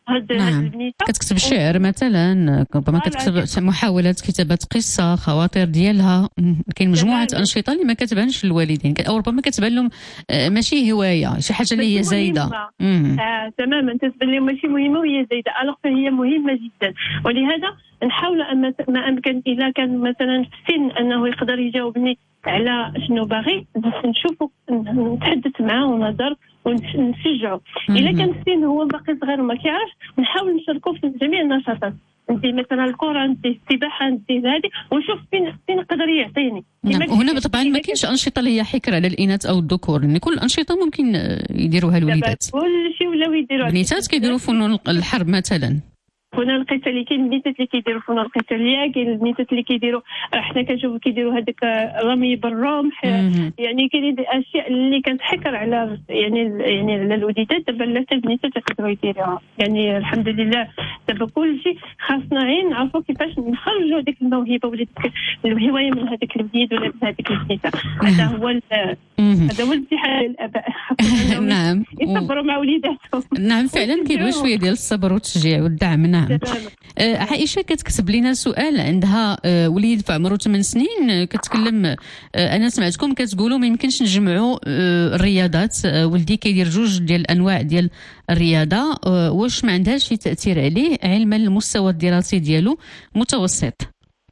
هاد نعم. هاد البنيته كتكتب شعر مثلا، ربما كتكتب محاولات كتابه قصه، خواطر ديالها. كاين مجموعه انشطه اللي ما كتبانش للوالدين او ربما كتبان لهم ماشي هوايه، شي حاجه اللي هي زايده. آه تماما، تتبان لهم ماشي مهمه وهي زايده، الوغ فهي مهمه جدا. ولهذا نحاول أما ما امكن اذا كان مثلا في السن انه يقدر يجاوبني على شنو باغي، نشوفوا نتحدث معاه ونهضر ونشجعه. اذا كان السن هو باقي صغير وما كيعرفش، نحاول نشاركه في جميع النشاطات، ندي مثلا الكره، ندي السباحه، ندي هذه، ونشوف فين فين يقدر يعطيني. نعم. هنا طبعا ما كاينش انشطه اللي هي حكره للاناث او الذكور، لان كل الانشطه ممكن يديروها الوليدات. كل شيء ولاو يديروها. البنيتات كيديروا فنون الحرب مثلا، فنون القتاليه. كاين البنيتات اللي كيديروا فنون القتاليه، كاين البنيتات اللي كيديروا، حنا كنشوفوا كيديروا هذاك رمي بالرمح. يعني كاين اشياء اللي كانت حكر على يعني يعني على الوليدات، دابا لا حتى البنيتات يقدروا يديروها. يعني الحمد لله دابا كل شيء خاصنا غير نعرفوا كيفاش نخرجوا هذيك الموهبه ولا ديك الهوايه من هذاك الوليد ولا من هذيك البنيته. هذا هو هذا هو الامتحان للاباء. نعم، يصبروا مع وليداتهم. نعم فعلا كيديروا شويه ديال الصبر والتشجيع والدعم. نعم. آه عائشة كتكتب لنا سؤال، عندها آه وليد في عمره ثمان سنين، آه كتكلم. آه أنا سمعتكم كتقولوا ما يمكنش نجمعوا آه الرياضات، آه ولدي كيدير جوج ديال الأنواع ديال الرياضة، آه واش ما عندهاش شي تأثير عليه علما المستوى الدراسي ديالو متوسط؟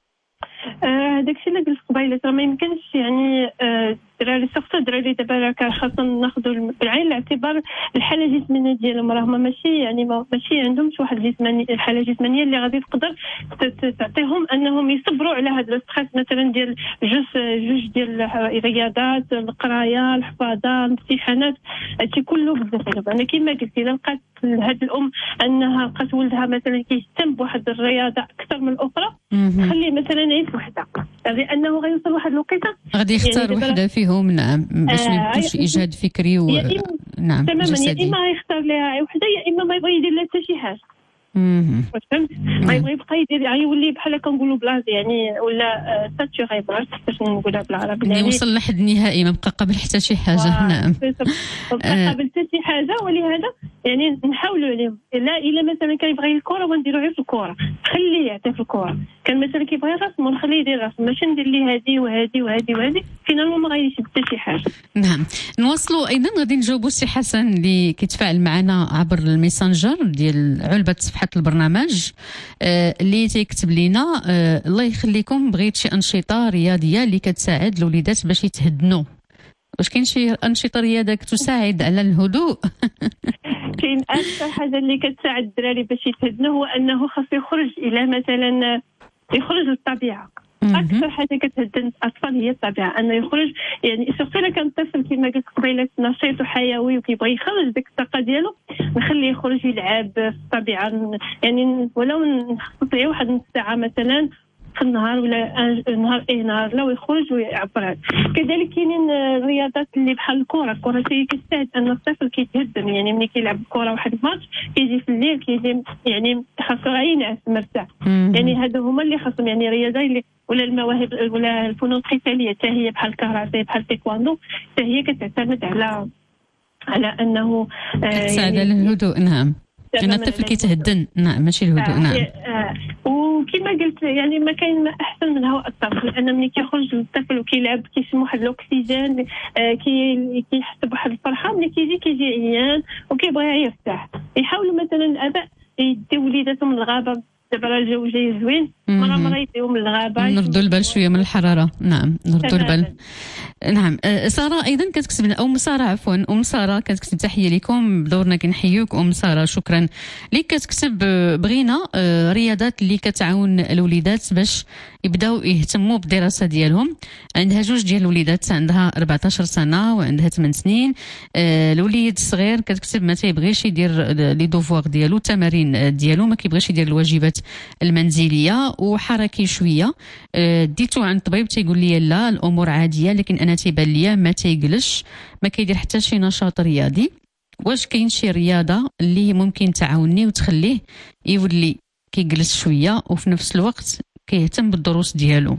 هذاك الشيء اللي قلت قبيله، راه ما يمكنش يعني الدراري سورتو الدراري دابا راه خاصنا ناخذوا بعين الاعتبار الحاله الجسمانيه ديالهم. راهم ماشي يعني ماشي عندهمش واحد الجسمانيه الحاله الجسمانيه اللي غادي تقدر تعطيهم انهم يصبروا على هذا الستريس مثلا ديال جوج جوج ديال الرياضات، القرايه، الحفاظه، الامتحانات، هادشي كله بزاف. انا كما قلت اذا لقات هذه الام انها لقات ولدها مثلا كيهتم بواحد الرياضه اكثر من الاخرى، خليه مثلا يعيش وحده، لانه غيوصل واحد الوقيته غادي يختار يعني وحده فيهم. نعم، باش ما يبقاش اجهاد فكري و... نعم تماما. جسدي. يا اما يختار لها وحده، يا اما ما يبغي يدير لها حتى شي حاجه. فهمت؟ ما يبغي يبقى يدير، يولي بحال كنقولوا بلاص يعني، ولا ساتوري، ما عرفتش كيفاش نقولها بالعربي، يعني يوصل لحد نهائي ما بقى قبل حتى شي حاجه. نعم، ما بقى قبل حتى شي حاجه. ولهذا يعني نحاولوا عليهم. لا الا مثلا كان يبغي الكره ونديروا غير في الكره، خليه يعطي في الكره. كان مثلا كيبغي الرسم ونخليه يدير الرسم، ماشي ندير ليه هذه وهذه وهذه وهذه، فينالمون ما غاديش حتى شي حاجه. نعم. نواصلوا ايضا، غادي نجاوبوا السي حسن اللي كيتفاعل معنا عبر الميسنجر ديال علبه صفحه البرنامج، آه اللي تيكتب لنا آه الله يخليكم، بغيت شي انشطه رياضيه اللي كتساعد الوليدات باش يتهدنوا. واش كاين شي انشطه رياضيه تساعد على الهدوء؟ كاين اكثر حاجه اللي كتساعد الدراري باش يتهدنوا هو انه خاص يخرج الى مثلا يخرج للطبيعه. اكثر حاجه كتهدن الاطفال هي الطبيعه، انه يخرج. يعني سورتو الا كان الطفل كما قلت قبيله نشيط وحيوي وكيبغي يخرج ديك الطاقه ديالو، نخليه يخرج يلعب في الطبيعه. يعني ولو نخصص ليه واحد نص ساعه مثلا في النهار ولا نهار اي نهار، لا يخرج ويعبر. كذلك كاينين الرياضات اللي بحال الكره، الكره هي كتساعد ان الطفل كيتهدم. يعني ملي كيلعب الكره واحد الماتش كيجي في الليل كيجي يعني خاصو ينعس مرتاح. يعني هادو هما اللي خاصهم يعني رياضه اللي ولا المواهب ولا الفنون القتاليه حتى هي بحال الكاراتيه بحال التايكواندو، حتى هي كتعتمد على على انه تساعد على الهدوء. نعم، لأن الطفل كيتهدن. نعم، ماشي الهدوء. آه نعم. آه وكما قلت يعني ما كاين ما احسن من هواء الطفل، لان ملي كيخرج الطفل وكيلعب كيشم واحد الاكسجين، آه كي كيحس بواحد الفرحه. ملي كيجي كيجي عيان وكيبغي يرتاح. يحاولوا مثلا الاباء يديو وليداتهم للغابه، دابا راه الجو جاي زوين، مره مره يديوهم للغابه، نردوا البال شويه من الحراره. نعم، نردوا البال. نعم. ساره ايضا كتكتب لنا، ام ساره عفوا ام ساره كتكتب تحيه لكم، بدورنا كنحيوك ام ساره، شكرا لك. كتكتب بغينا رياضات اللي كتعاون الوليدات باش يبداو يهتموا بالدراسه ديالهم. عندها جوج ديال الوليدات، عندها أربعطاش سنه وعندها ثمان سنين. الوليد الصغير كتكتب ما تيبغيش يدير لي دوفوار ديالو، التمارين ديالو، ما كيبغيش يدير الواجبات المنزليه وحركي شويه. ديتو عند الطبيب تيقول لي لا الامور عاديه، لكن انا تيبان ليا ما تيجلش، ما كيدير حتى شي نشاط رياضي. واش كاين شي رياضه اللي ممكن تعاوني وتخليه يولي كيجلس شويه وفي نفس الوقت كيهتم بالدروس ديالو؟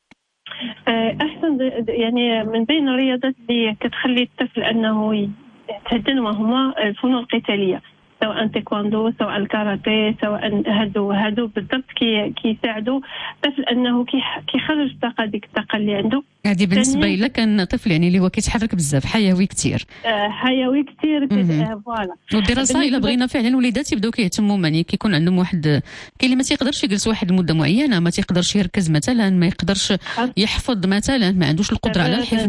احسن يعني من بين الرياضات اللي كتخلي الطفل انه يتهدن وهما الفنون القتاليه. سواء تايكواندو سواء الكاراتيه سواء هادو هادو بالضبط كي كيساعدوا الطفل انه كيخرج الطاقه ديك الطاقه اللي عنده. هذه بالنسبه لك كان طفل يعني اللي هو كيتحرك بزاف حيوي كثير. آه حيوي كثير فوالا. والدراسه الا بغينا فعلا الوليدات يبداو كيهتموا يعني كيكون عندهم واحد كاين اللي ما تيقدرش يجلس واحد المده معينه، ما تيقدرش يركز مثلا، ما يقدرش يحفظ مثلا، ما عندوش القدره على الحفظ.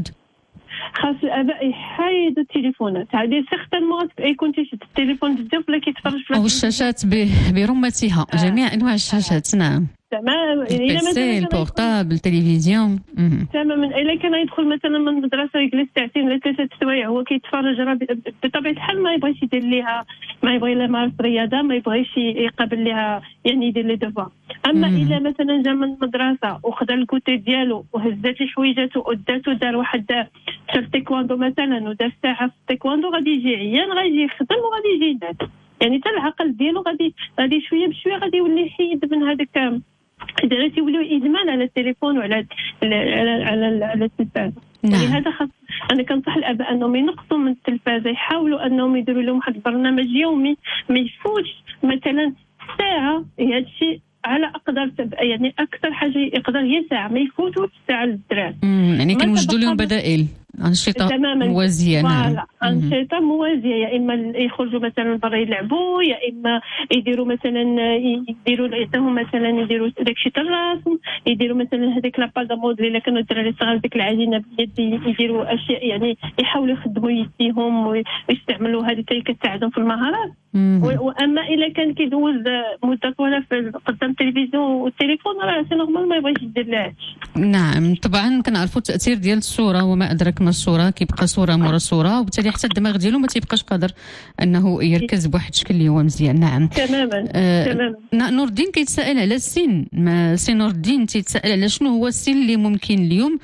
خاص الاباء يحيدوا التليفونات هذه سيغتانمون يكون تيشد التليفون بزاف ولا كيتفرج في الشاشات برمتها. آه. جميع انواع الشاشات. نعم تمام. الى مثلا البورطابل التلفزيون تماما. الا كان يدخل مثلا من المدرسه يجلس ساعتين ولا ثلاثه سوايع هو كيتفرج، راه بطبيعه الحال ما يبغيش يدير ليها، ما يبغي لا يمارس رياضه، ما يبغيش يقابل لها يعني يدير لي دوفوار. اما مم. الا مثلا جا من المدرسه وخذا الكوتي ديالو وهزات لي حويجاته وداتو دار واحد شر تايكواندو مثلا ودار ساعه في التايكواندو غادي يجي عيان، غادي يخدم وغادي يجي ينعس. يعني حتى العقل ديالو غادي غادي شويه بشويه غادي يولي يحيد من هذاك، إذا تيوليو إدمان على التليفون وعلى على على على التلفاز. لهذا خاص أنا كنصح الآباء أنهم ينقصوا من التلفازة، يحاولوا أنهم يديروا لهم واحد البرنامج يومي ما يفوتش مثلا ساعة. هذا الشيء على أقدر يعني أكثر حاجة يقدر هي ساعة، ما يفوتوش ساعة للدراري. يعني كنوجدوا لهم بدائل، أنشطة موازية. نعم أنشطة موازية، يا إما يخرجوا مثلا برا يلعبوا، يا إما يديروا مثلا يديروا يعطيهم مثلا يديروا داكشي تاع الرسم، يديروا مثلا هذيك لابادا مود اللي كانوا الدراري الصغار ديك العجينة بيد يديروا أشياء، يعني يحاولوا يخدموا يديهم ويستعملوا هذه اللي كتساعدهم في المهارات. واما الا كان كيدوز مده طويله في قدام التلفزيون والتليفون راه سي نورمال ما يبغيش يدير لها. نعم طبعا كنعرفوا التاثير ديال الصوره وما ادراك ما الصوره، كيبقى صوره مورا صوره وبالتالي حتى الدماغ ديالو ما تيبقاش قادر انه يركز بواحد الشكل اللي هو مزيان. نعم تماما. آه تماما. نور الدين كيتسائل على السن، ما سي نور الدين تيتسائل على شنو هو السن اللي ممكن اليوم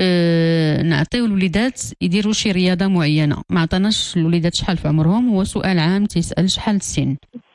آه نعطيو الوليدات يديروا شي رياضه معينه. ما عطاناش الوليدات شحال في عمرهم، هو سؤال عام تيسال شحال السن.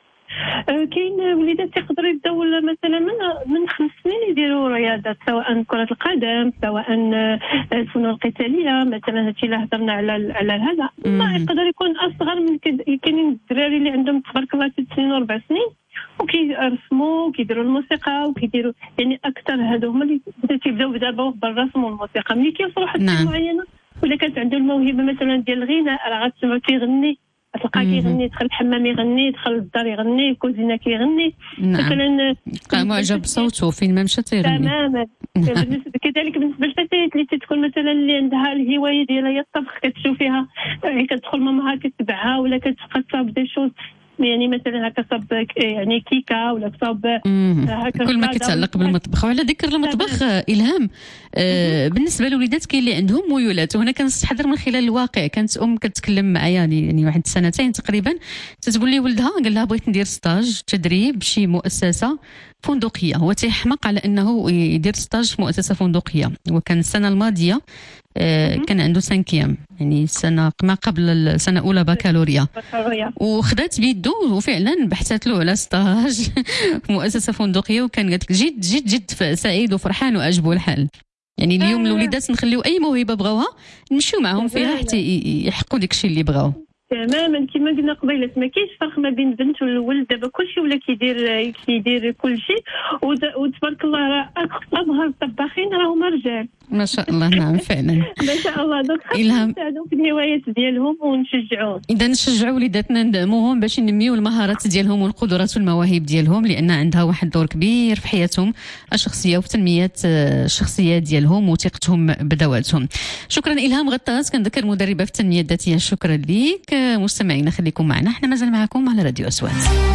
كاين وليدات يقدروا يبداو مثلا من من خمس سنين يديروا رياضات، سواء كرة القدم سواء الفنون القتالية مثلا. هادشي اللي هضرنا على على هذا. ما يقدر يكون اصغر من كاينين الدراري اللي عندهم تبارك الله ست سنين وربع سنين وكيرسموا وكيديروا الموسيقى وكيديروا يعني اكثر. هادو هما اللي تيبداو دابا بالرسم والموسيقى. ملي كيوصلوا واحد السن معينه ولا كانت عنده الموهبه مثلا ديال الغناء راه غتسمع كيغني، تلقاه كيغني، يدخل الحمام يغني، يدخل للدار يغني، الكوزينه كيغني. نعم. مثلا بقى معجب بصوته فين ما مشى تيغني. تماما. كذلك بالنسبه للفتيات اللي تكون مثلا اللي عندها الهوايه ديالها هي الطبخ، كتشوفيها يعني كتدخل مامها كتبعها ولا كتبقى تصاوب دي شوز، يعني مثلا هكا صاب يعني كيكه ولا صاب هكا كل ما كيتعلق بالمطبخ. وعلى ذكر المطبخ الهام آه بالنسبه للوليدات كاين اللي عندهم ميولات، وهنا كنستحضر من خلال الواقع. كانت ام كتكلم معايا يعني واحد سنتين تقريبا، تتقول لي ولدها قال لها بغيت ندير ستاج تدريب شي مؤسسه فندقيه. هو تيحمق على انه يدير ستاج في مؤسسه فندقيه، وكان السنه الماضيه آه كان عنده سانكيام يعني السنه ما قبل السنه الاولى بكالوريا، وخدات بيدو وفعلا بحثت له على ستاج في مؤسسه فندقيه، وكان قالت جد جد جد سعيد وفرحان وعجبه الحال. يعني اليوم الوليدات نخليو اي موهبه بغاوها نمشيو معهم فيها حتى يحققوا داك الشيء اللي بغاو. تماما كما قلنا قبيله ما كاينش فرق ما بين البنت والولد. دابا كلشي ولا كيدير كيدير كلشي، وتبارك الله راه اظهر الطباخين راهم رجال ما شاء الله. نعم فعلا ما شاء الله. دونك خاصنا نساعدهم في الهوايات ديالهم ونشجعوهم. اذا نشجعوا وليداتنا ندعموهم باش ينميو المهارات ديالهم والقدرات والمواهب ديالهم، لان عندها واحد الدور كبير في حياتهم الشخصيه وفي تنميه الشخصيه ديالهم وثقتهم بذواتهم. شكرا الهام غطاس، كنذكر مدربه في التنميه الذاتيه. شكرا ليك. مستمعينا خليكم معنا، احنا مازال معكم على راديو أصوات.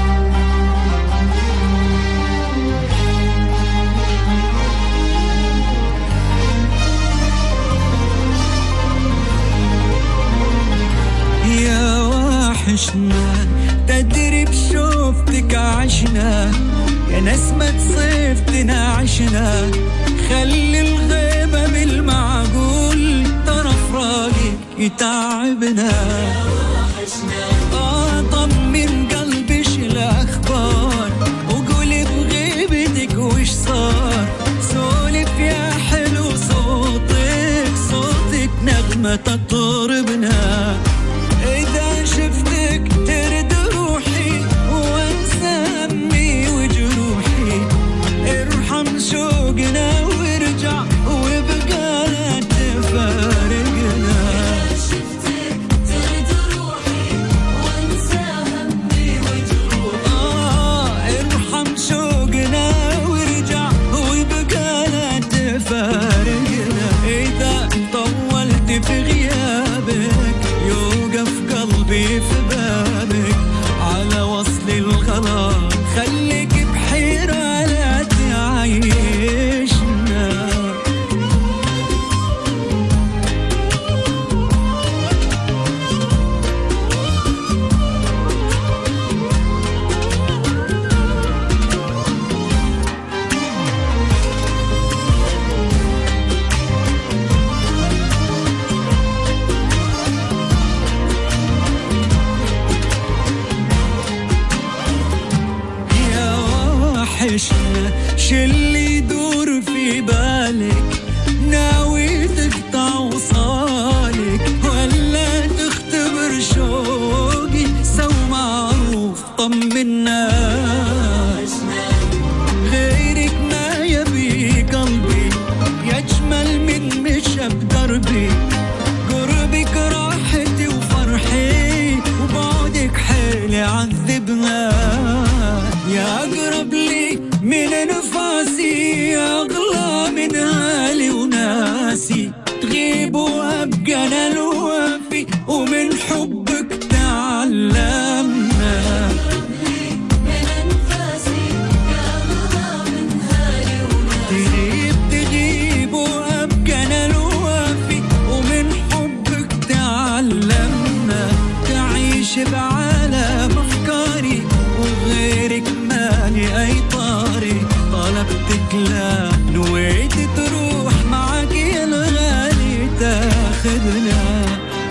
يا وحشنا تدري بشوفتك عشنا، يا نسمة صيفتنا عشنا، خلي الغيبة بالمعقول طرف راقك يتعبنا. آه طمن قلبي شو الأخبار وقولي بغيبتك وش صار، سولف يا حلو صوتك صوتك نغمة تطربنا، إذا شفتك ترد روحي عشنا شلي يدور في بالك ناوي تقطع وصالك ولا تختبر شوقي سو معروف طمنا غيرك ما يبي قلبي يجمل من مشى بدربي قربك راحتي وفرحي وبعدك حيل يعذبنا يا أقرب لي من أنفاسي يا أغلى من أهلي وناسي تغيب وأبقى أنا الوافي ومن حبك تعلمنا تغيب تغيب وأبقى أنا الوافي ومن حبك تعلمنا تعيش بعالم أفكاري وغيرك مالي أي طاري طلبتك لا نويت تروح معك يا الغالي تاخذنا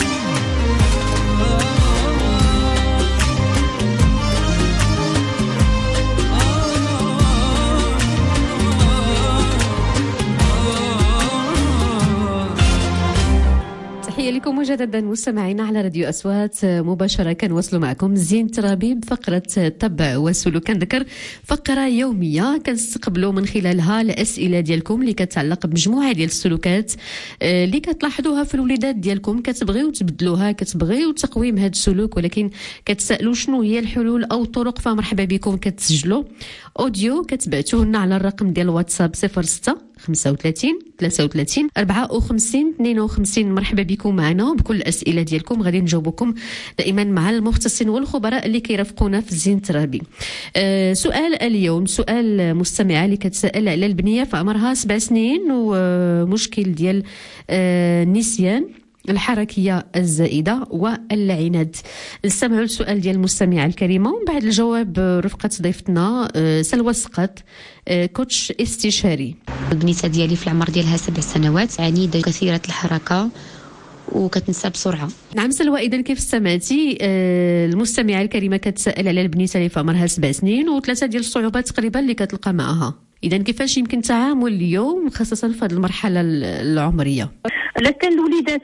تحية لكم مجددا مستمعينا على راديو أصوات مباشرة. كنواصلوا معكم زين ترابي بفقرة تبع وسلوك. كنذكر فقرة يومية كنستقبلوا من خلالها الأسئلة ديالكم اللي كتعلق بمجموعة ديال السلوكات اللي كتلاحظوها في الوليدات ديالكم، كتبغيو تبدلوها، كتبغيو تقويم هذا السلوك، ولكن كتسألوا شنو هي الحلول أو الطرق. فمرحبا بكم، كتسجلوا أوديو كتبعتوه لنا على الرقم ديال الواتساب صفر ستة خمسة وثلاثين ثلاثة وثلاثين أربعة وخمسين اثنين وخمسين. مرحبا بكم معنا بكل الأسئلة ديالكم، غادي نجاوبكم دائما مع المختصين والخبراء اللي كيرافقونا في زين ترابي. أه سؤال اليوم، سؤال مستمعة اللي كتسأل على البنية في عمرها سبع سنين ومشكل ديال أه النسيان، الحركية الزائدة والعناد. نستمعوا للسؤال ديال المستمعة الكريمة ومن بعد الجواب رفقة ضيفتنا سلوى السقط، كوتش استشاري. البنيته ديالي في العمر ديالها سبع سنوات عنيدة كثيرة الحركة وكتنسى بسرعة. نعم سلوى، إذا كيف استمعتي المستمعة الكريمة كتسأل على البنيته اللي في عمرها سبع سنين وثلاثة ديال الصعوبات تقريبا اللي كتلقى معها. إذا كيفاش يمكن التعامل اليوم خاصة في هذه المرحلة العمرية؟ لكن الوليدات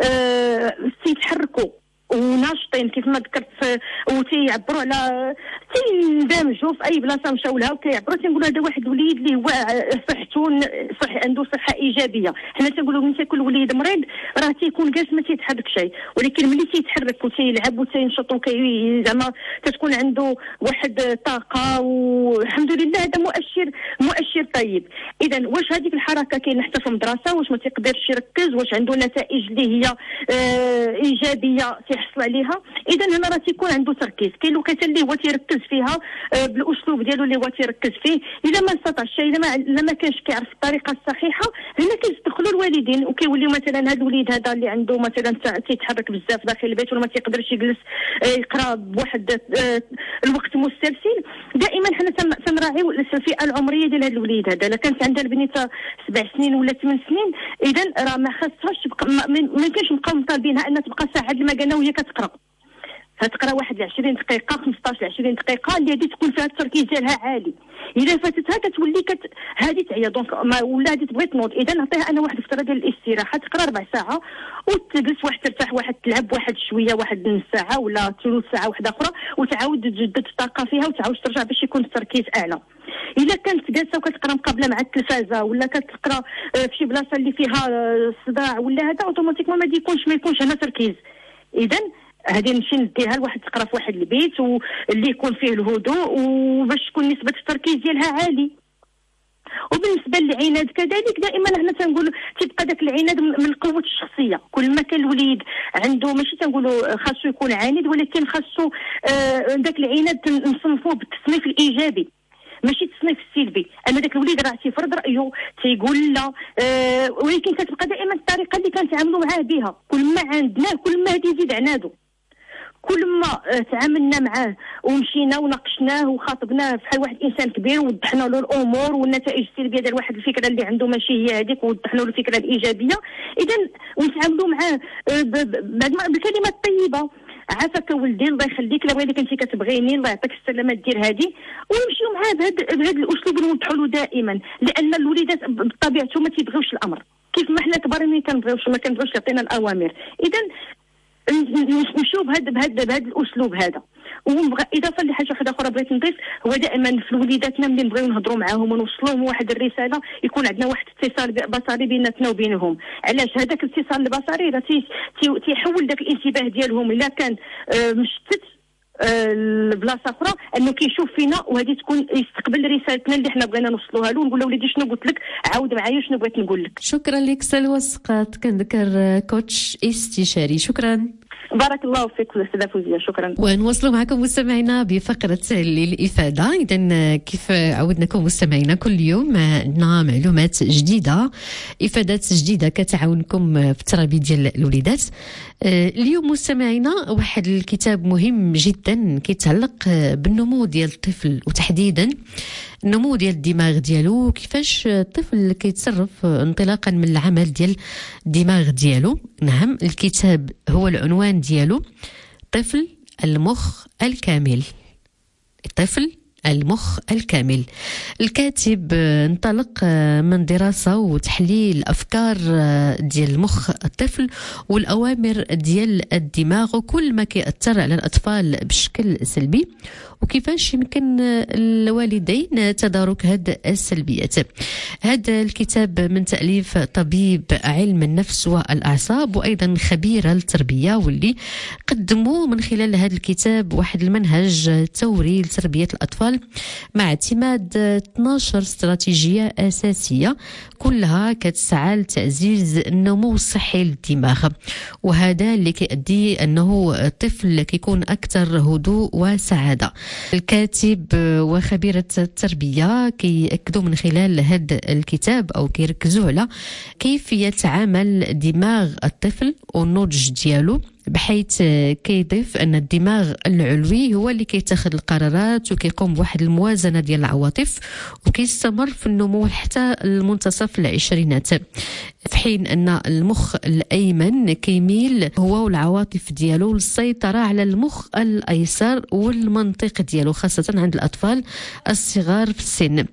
آه تيتحركوا وناشطين كيف ما ذكرت وتيعبروا على تيندمجوا في اي بلاصه مشاو لها وكيعبروا، تنقولوا هذا واحد الوليد اللي هو صحته صح عنده صحه ايجابيه. حنا تنقولوا ملي تيكون الوليد مريض راه تيكون جالس ما تيتحرك شيء، ولكن ملي تيتحرك وتيلعب وتينشط وكي زعما تتكون عنده واحد الطاقه والحمد لله هذا مؤشر مؤشر طيب. اذا واش هذيك الحركه كاينه حتى في المدرسه، واش ما تيقدرش يركز، واش عنده نتائج اللي هي آه ايجابيه تيحصل عليها، اذا هنا راه تيكون عنده تركيز. كاين الوقت اللي هو تيركز فيها آه بالاسلوب ديالو اللي هو تيركز فيه. اذا ما استطاعش، اذا ما الا ما كانش كيعرف الطريقه الصحيحه، هنا كيدخلوا الوالدين وكيوليو مثلا هذا الوليد هذا اللي عنده مثلا تيتحرك بزاف داخل البيت ولا ما تيقدرش يجلس آه يقرا بواحد آه الوقت مسترسل. دائما حنا تنراعيو الفئه العمريه ديال هذا الوليد هذا. الا كانت عندها البنيته سبع سنين ولا ثمان سنين، اذا راه ما خاصهاش ما يمكنش نبقاو مطالبينها انها تبقى ساعه ما قالنا وهي كتقرا، فتقرا واحد عشرين دقيقه خمسطاش عشرين دقيقه اللي هذه تكون فيها التركيز ديالها عالي. اذا فاتتها كتولي كت هذه تعيا دونك ما ولا هذه تبغي تنوض. اذا نعطيها انا واحد الفتره ديال الاستراحه، تقرا ربع ساعه وتجلس واحد ترتاح واحد تلعب واحد شويه واحد نص ساعه ولا ثلث ساعه واحده اخرى وتعاود تجدد الطاقه فيها وتعاود ترجع باش يكون التركيز اعلى. الا كانت جالسه وكتقرا مقابله مع التلفازه ولا كتقرا في شي بلاصه اللي فيها صداع ولا هذا اوتوماتيكمون ما يكونش ما يكونش هنا تركيز. اذا هذه نمشي نديها لواحد تقرا في واحد البيت واللي يكون فيه الهدوء وباش تكون نسبه التركيز ديالها عالي. وبالنسبه للعناد كذلك دائما حنا تنقول تيبقى داك العناد من قوه الشخصيه. كل ما كان الوليد عنده ماشي تنقولوا خاصو يكون عاند، ولكن خاصو آه داك العناد نصنفوه بالتصنيف الايجابي ماشي التصنيف السلبي. انا داك الوليد راه تيفرض رايه تيقول لا آه ولكن كتبقى دائما الطريقه اللي كنتعاملوا معاه بها. كل ما عندناه كل ما غادي يزيد عناده. كل ما تعاملنا معاه ومشينا وناقشناه وخاطبناه بحال واحد الانسان كبير ووضحنا له الامور والنتائج السلبيه ديال واحد الفكره اللي عنده ماشي هي هذيك ووضحنا له الفكره الايجابيه، اذا ونتعاملوا معاه بالكلمات الطيبه عافاك ولدي الله يخليك، لا بغيتك انت كتبغيني الله يعطيك السلامه دير هذه، ويمشيو معاه بهذا بهذا الاسلوب ونوضحوا له دائما، لان الوليدات بطبيعتهم ما تيبغيوش الامر كيف ما حنا كبار ما كنبغيوش ما كنبغيوش يعطينا الاوامر. اذا نمشيو بهذا بهذا بهذا الاسلوب هذا. واضافه لحاجه واحده اخرى بغيت نضيف، هو دائما في وليداتنا ملي نبغيو نهضروا معاهم ونوصلوهم واحد الرساله يكون عندنا واحد اتصال بصري بيناتنا وبينهم. علاش هذاك الاتصال البصري راه تيحول داك الانتباه ديالهم الا كان مشتت البلاصه اخرى انه كيشوف فينا، وهذه تكون يستقبل رسالتنا اللي حنا بغينا نوصلوها له، ونقول له وليدي شنو قلت لك، عاود معايا شنو بغيت نقول لك. شكرا لك سلوى السقاط، كنذكر كوتش استشاري. شكرا. بارك الله فيك استاذه فوزيه، شكرا. ونواصلوا معكم مستمعينا بفقره للافاده. اذا كيف عودناكم مستمعينا كل يوم عندنا معلومات جديده، افادات جديده كتعاونكم في التربيه ديال الوليدات. اليوم مستمعينا واحد الكتاب مهم جدا كيتعلق بالنمو ديال الطفل، وتحديدا النمو ديال الدماغ ديالو، كيفاش الطفل كيتصرف انطلاقا من العمل ديال الدماغ ديالو. نعم، الكتاب هو العنوان ديالو طفل المخ الكامل. الطفل المخ الكامل. الكاتب انطلق من دراسة وتحليل أفكار ديال مخ الطفل والأوامر ديال الدماغ وكل ما كيأثر على الأطفال بشكل سلبي، وكيفاش يمكن الوالدين تدارك هذه السلبيات. هذا الكتاب من تأليف طبيب علم النفس والأعصاب وأيضا خبير التربية، واللي قدموا من خلال هذا الكتاب واحد المنهج ثوري لتربية الأطفال مع اعتماد اثناش استراتيجية أساسية كلها كتسعى لتعزيز النمو الصحي للدماغ، وهذا اللي كيؤدي أنه الطفل كيكون أكثر هدوء وسعادة. الكاتب وخبيرة التربية كيأكدوا من خلال هذا الكتاب أو كيركزوا على كيف يتعامل دماغ الطفل والنضج ديالو، بحيث كيضيف أن الدماغ العلوي هو اللي كيتخذ القرارات وكيقوم بواحد الموازنة ديال العواطف وكيستمر في النمو حتى المنتصف العشرينات، في حين أن المخ الأيمن كيميل هو والعواطف ديالو للسيطرة على المخ الأيسر والمنطق ديالو، خاصة عند الأطفال الصغار في السن.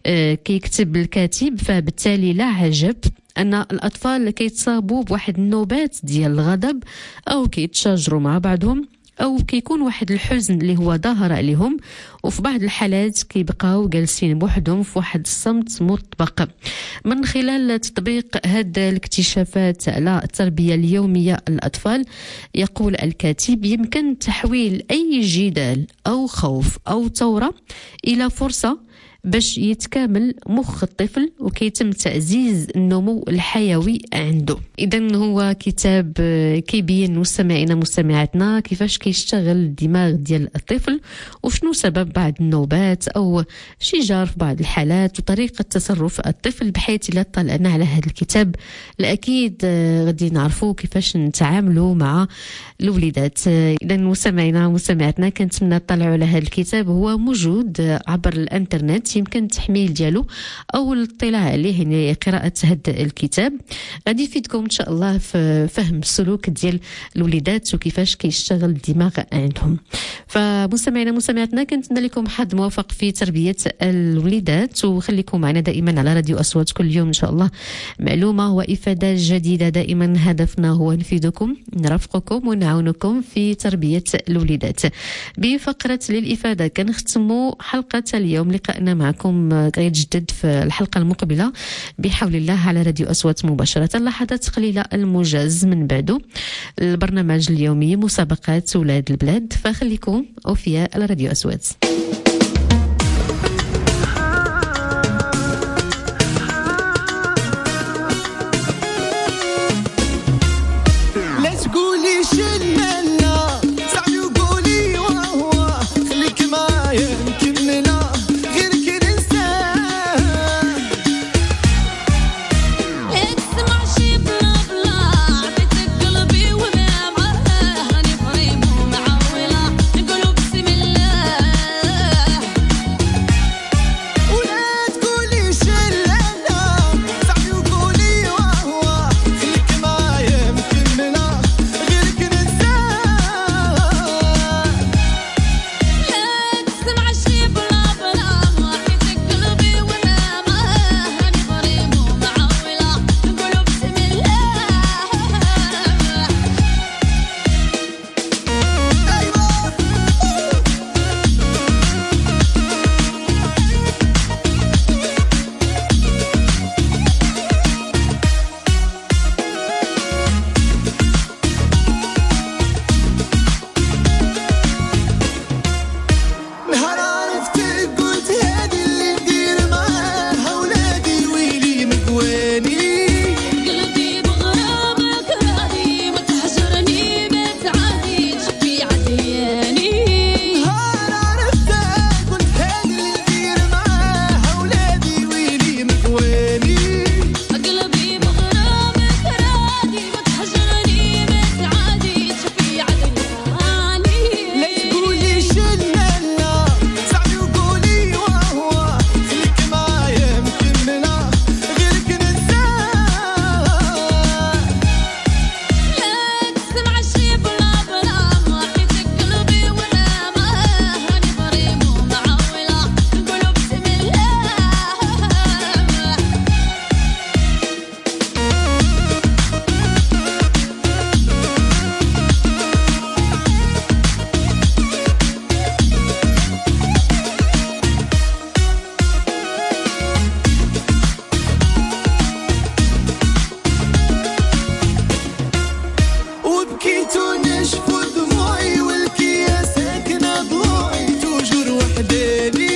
كيكتب الكاتب: فبالتالي لا عجب أن الأطفال كيتصابوا بواحد النوبات ديال الغضب أو كيتشاجروا مع بعضهم أو كيكون واحد الحزن اللي هو ظاهر عليهم، وفي بعض الحالات كيبقاو جالسين بوحدهم في واحد الصمت مطبق. من خلال تطبيق هذه الاكتشافات على التربية اليومية للأطفال، يقول الكاتب: يمكن تحويل أي جدال أو خوف أو ثورة إلى فرصة باش يتكامل مخ الطفل وكيتم تعزيز النمو الحيوي عنده. إذن هو كتاب كيبين مستمعينا مستمعاتنا كيفاش كيشتغل الدماغ ديال الطفل وشنو سبب بعض النوبات أو شجار في بعض الحالات وطريقة تصرف الطفل، بحيث إلا طلعنا على هذا الكتاب الأكيد غادي نعرفوا كيفاش نتعاملوا مع الوليدات. إذن مستمعينا مستمعاتنا كنتمنى تطلعوا على هذا الكتاب، هو موجود عبر الانترنت، يمكن التحميل ديالو او الاطلاع عليه، يعني قراءه هذا الكتاب غادي يفيدكم ان شاء الله في فهم السلوك ديال الوليدات وكيفاش كيشتغل الدماغ عندهم. فمستمعينا مستمعاتنا كنتمنى لكم حظ موفق في تربيه الوليدات، وخليكم معنا دائما على راديو أصوات كل يوم ان شاء الله معلومه وافاده جديده. دائما هدفنا هو نفيدكم نرافقكم ونعاونكم في تربيه الوليدات. بفقره للافاده كنختموا حلقه اليوم، لقائنا معكم يتجدد في الحلقة المقبلة بحول الله على راديو أصوات مباشرة. لحظات قليلة الموجز من بعده البرنامج اليومي مسابقات ولاد البلاد، فخليكم أوفياء على راديو أصوات. الله ليلي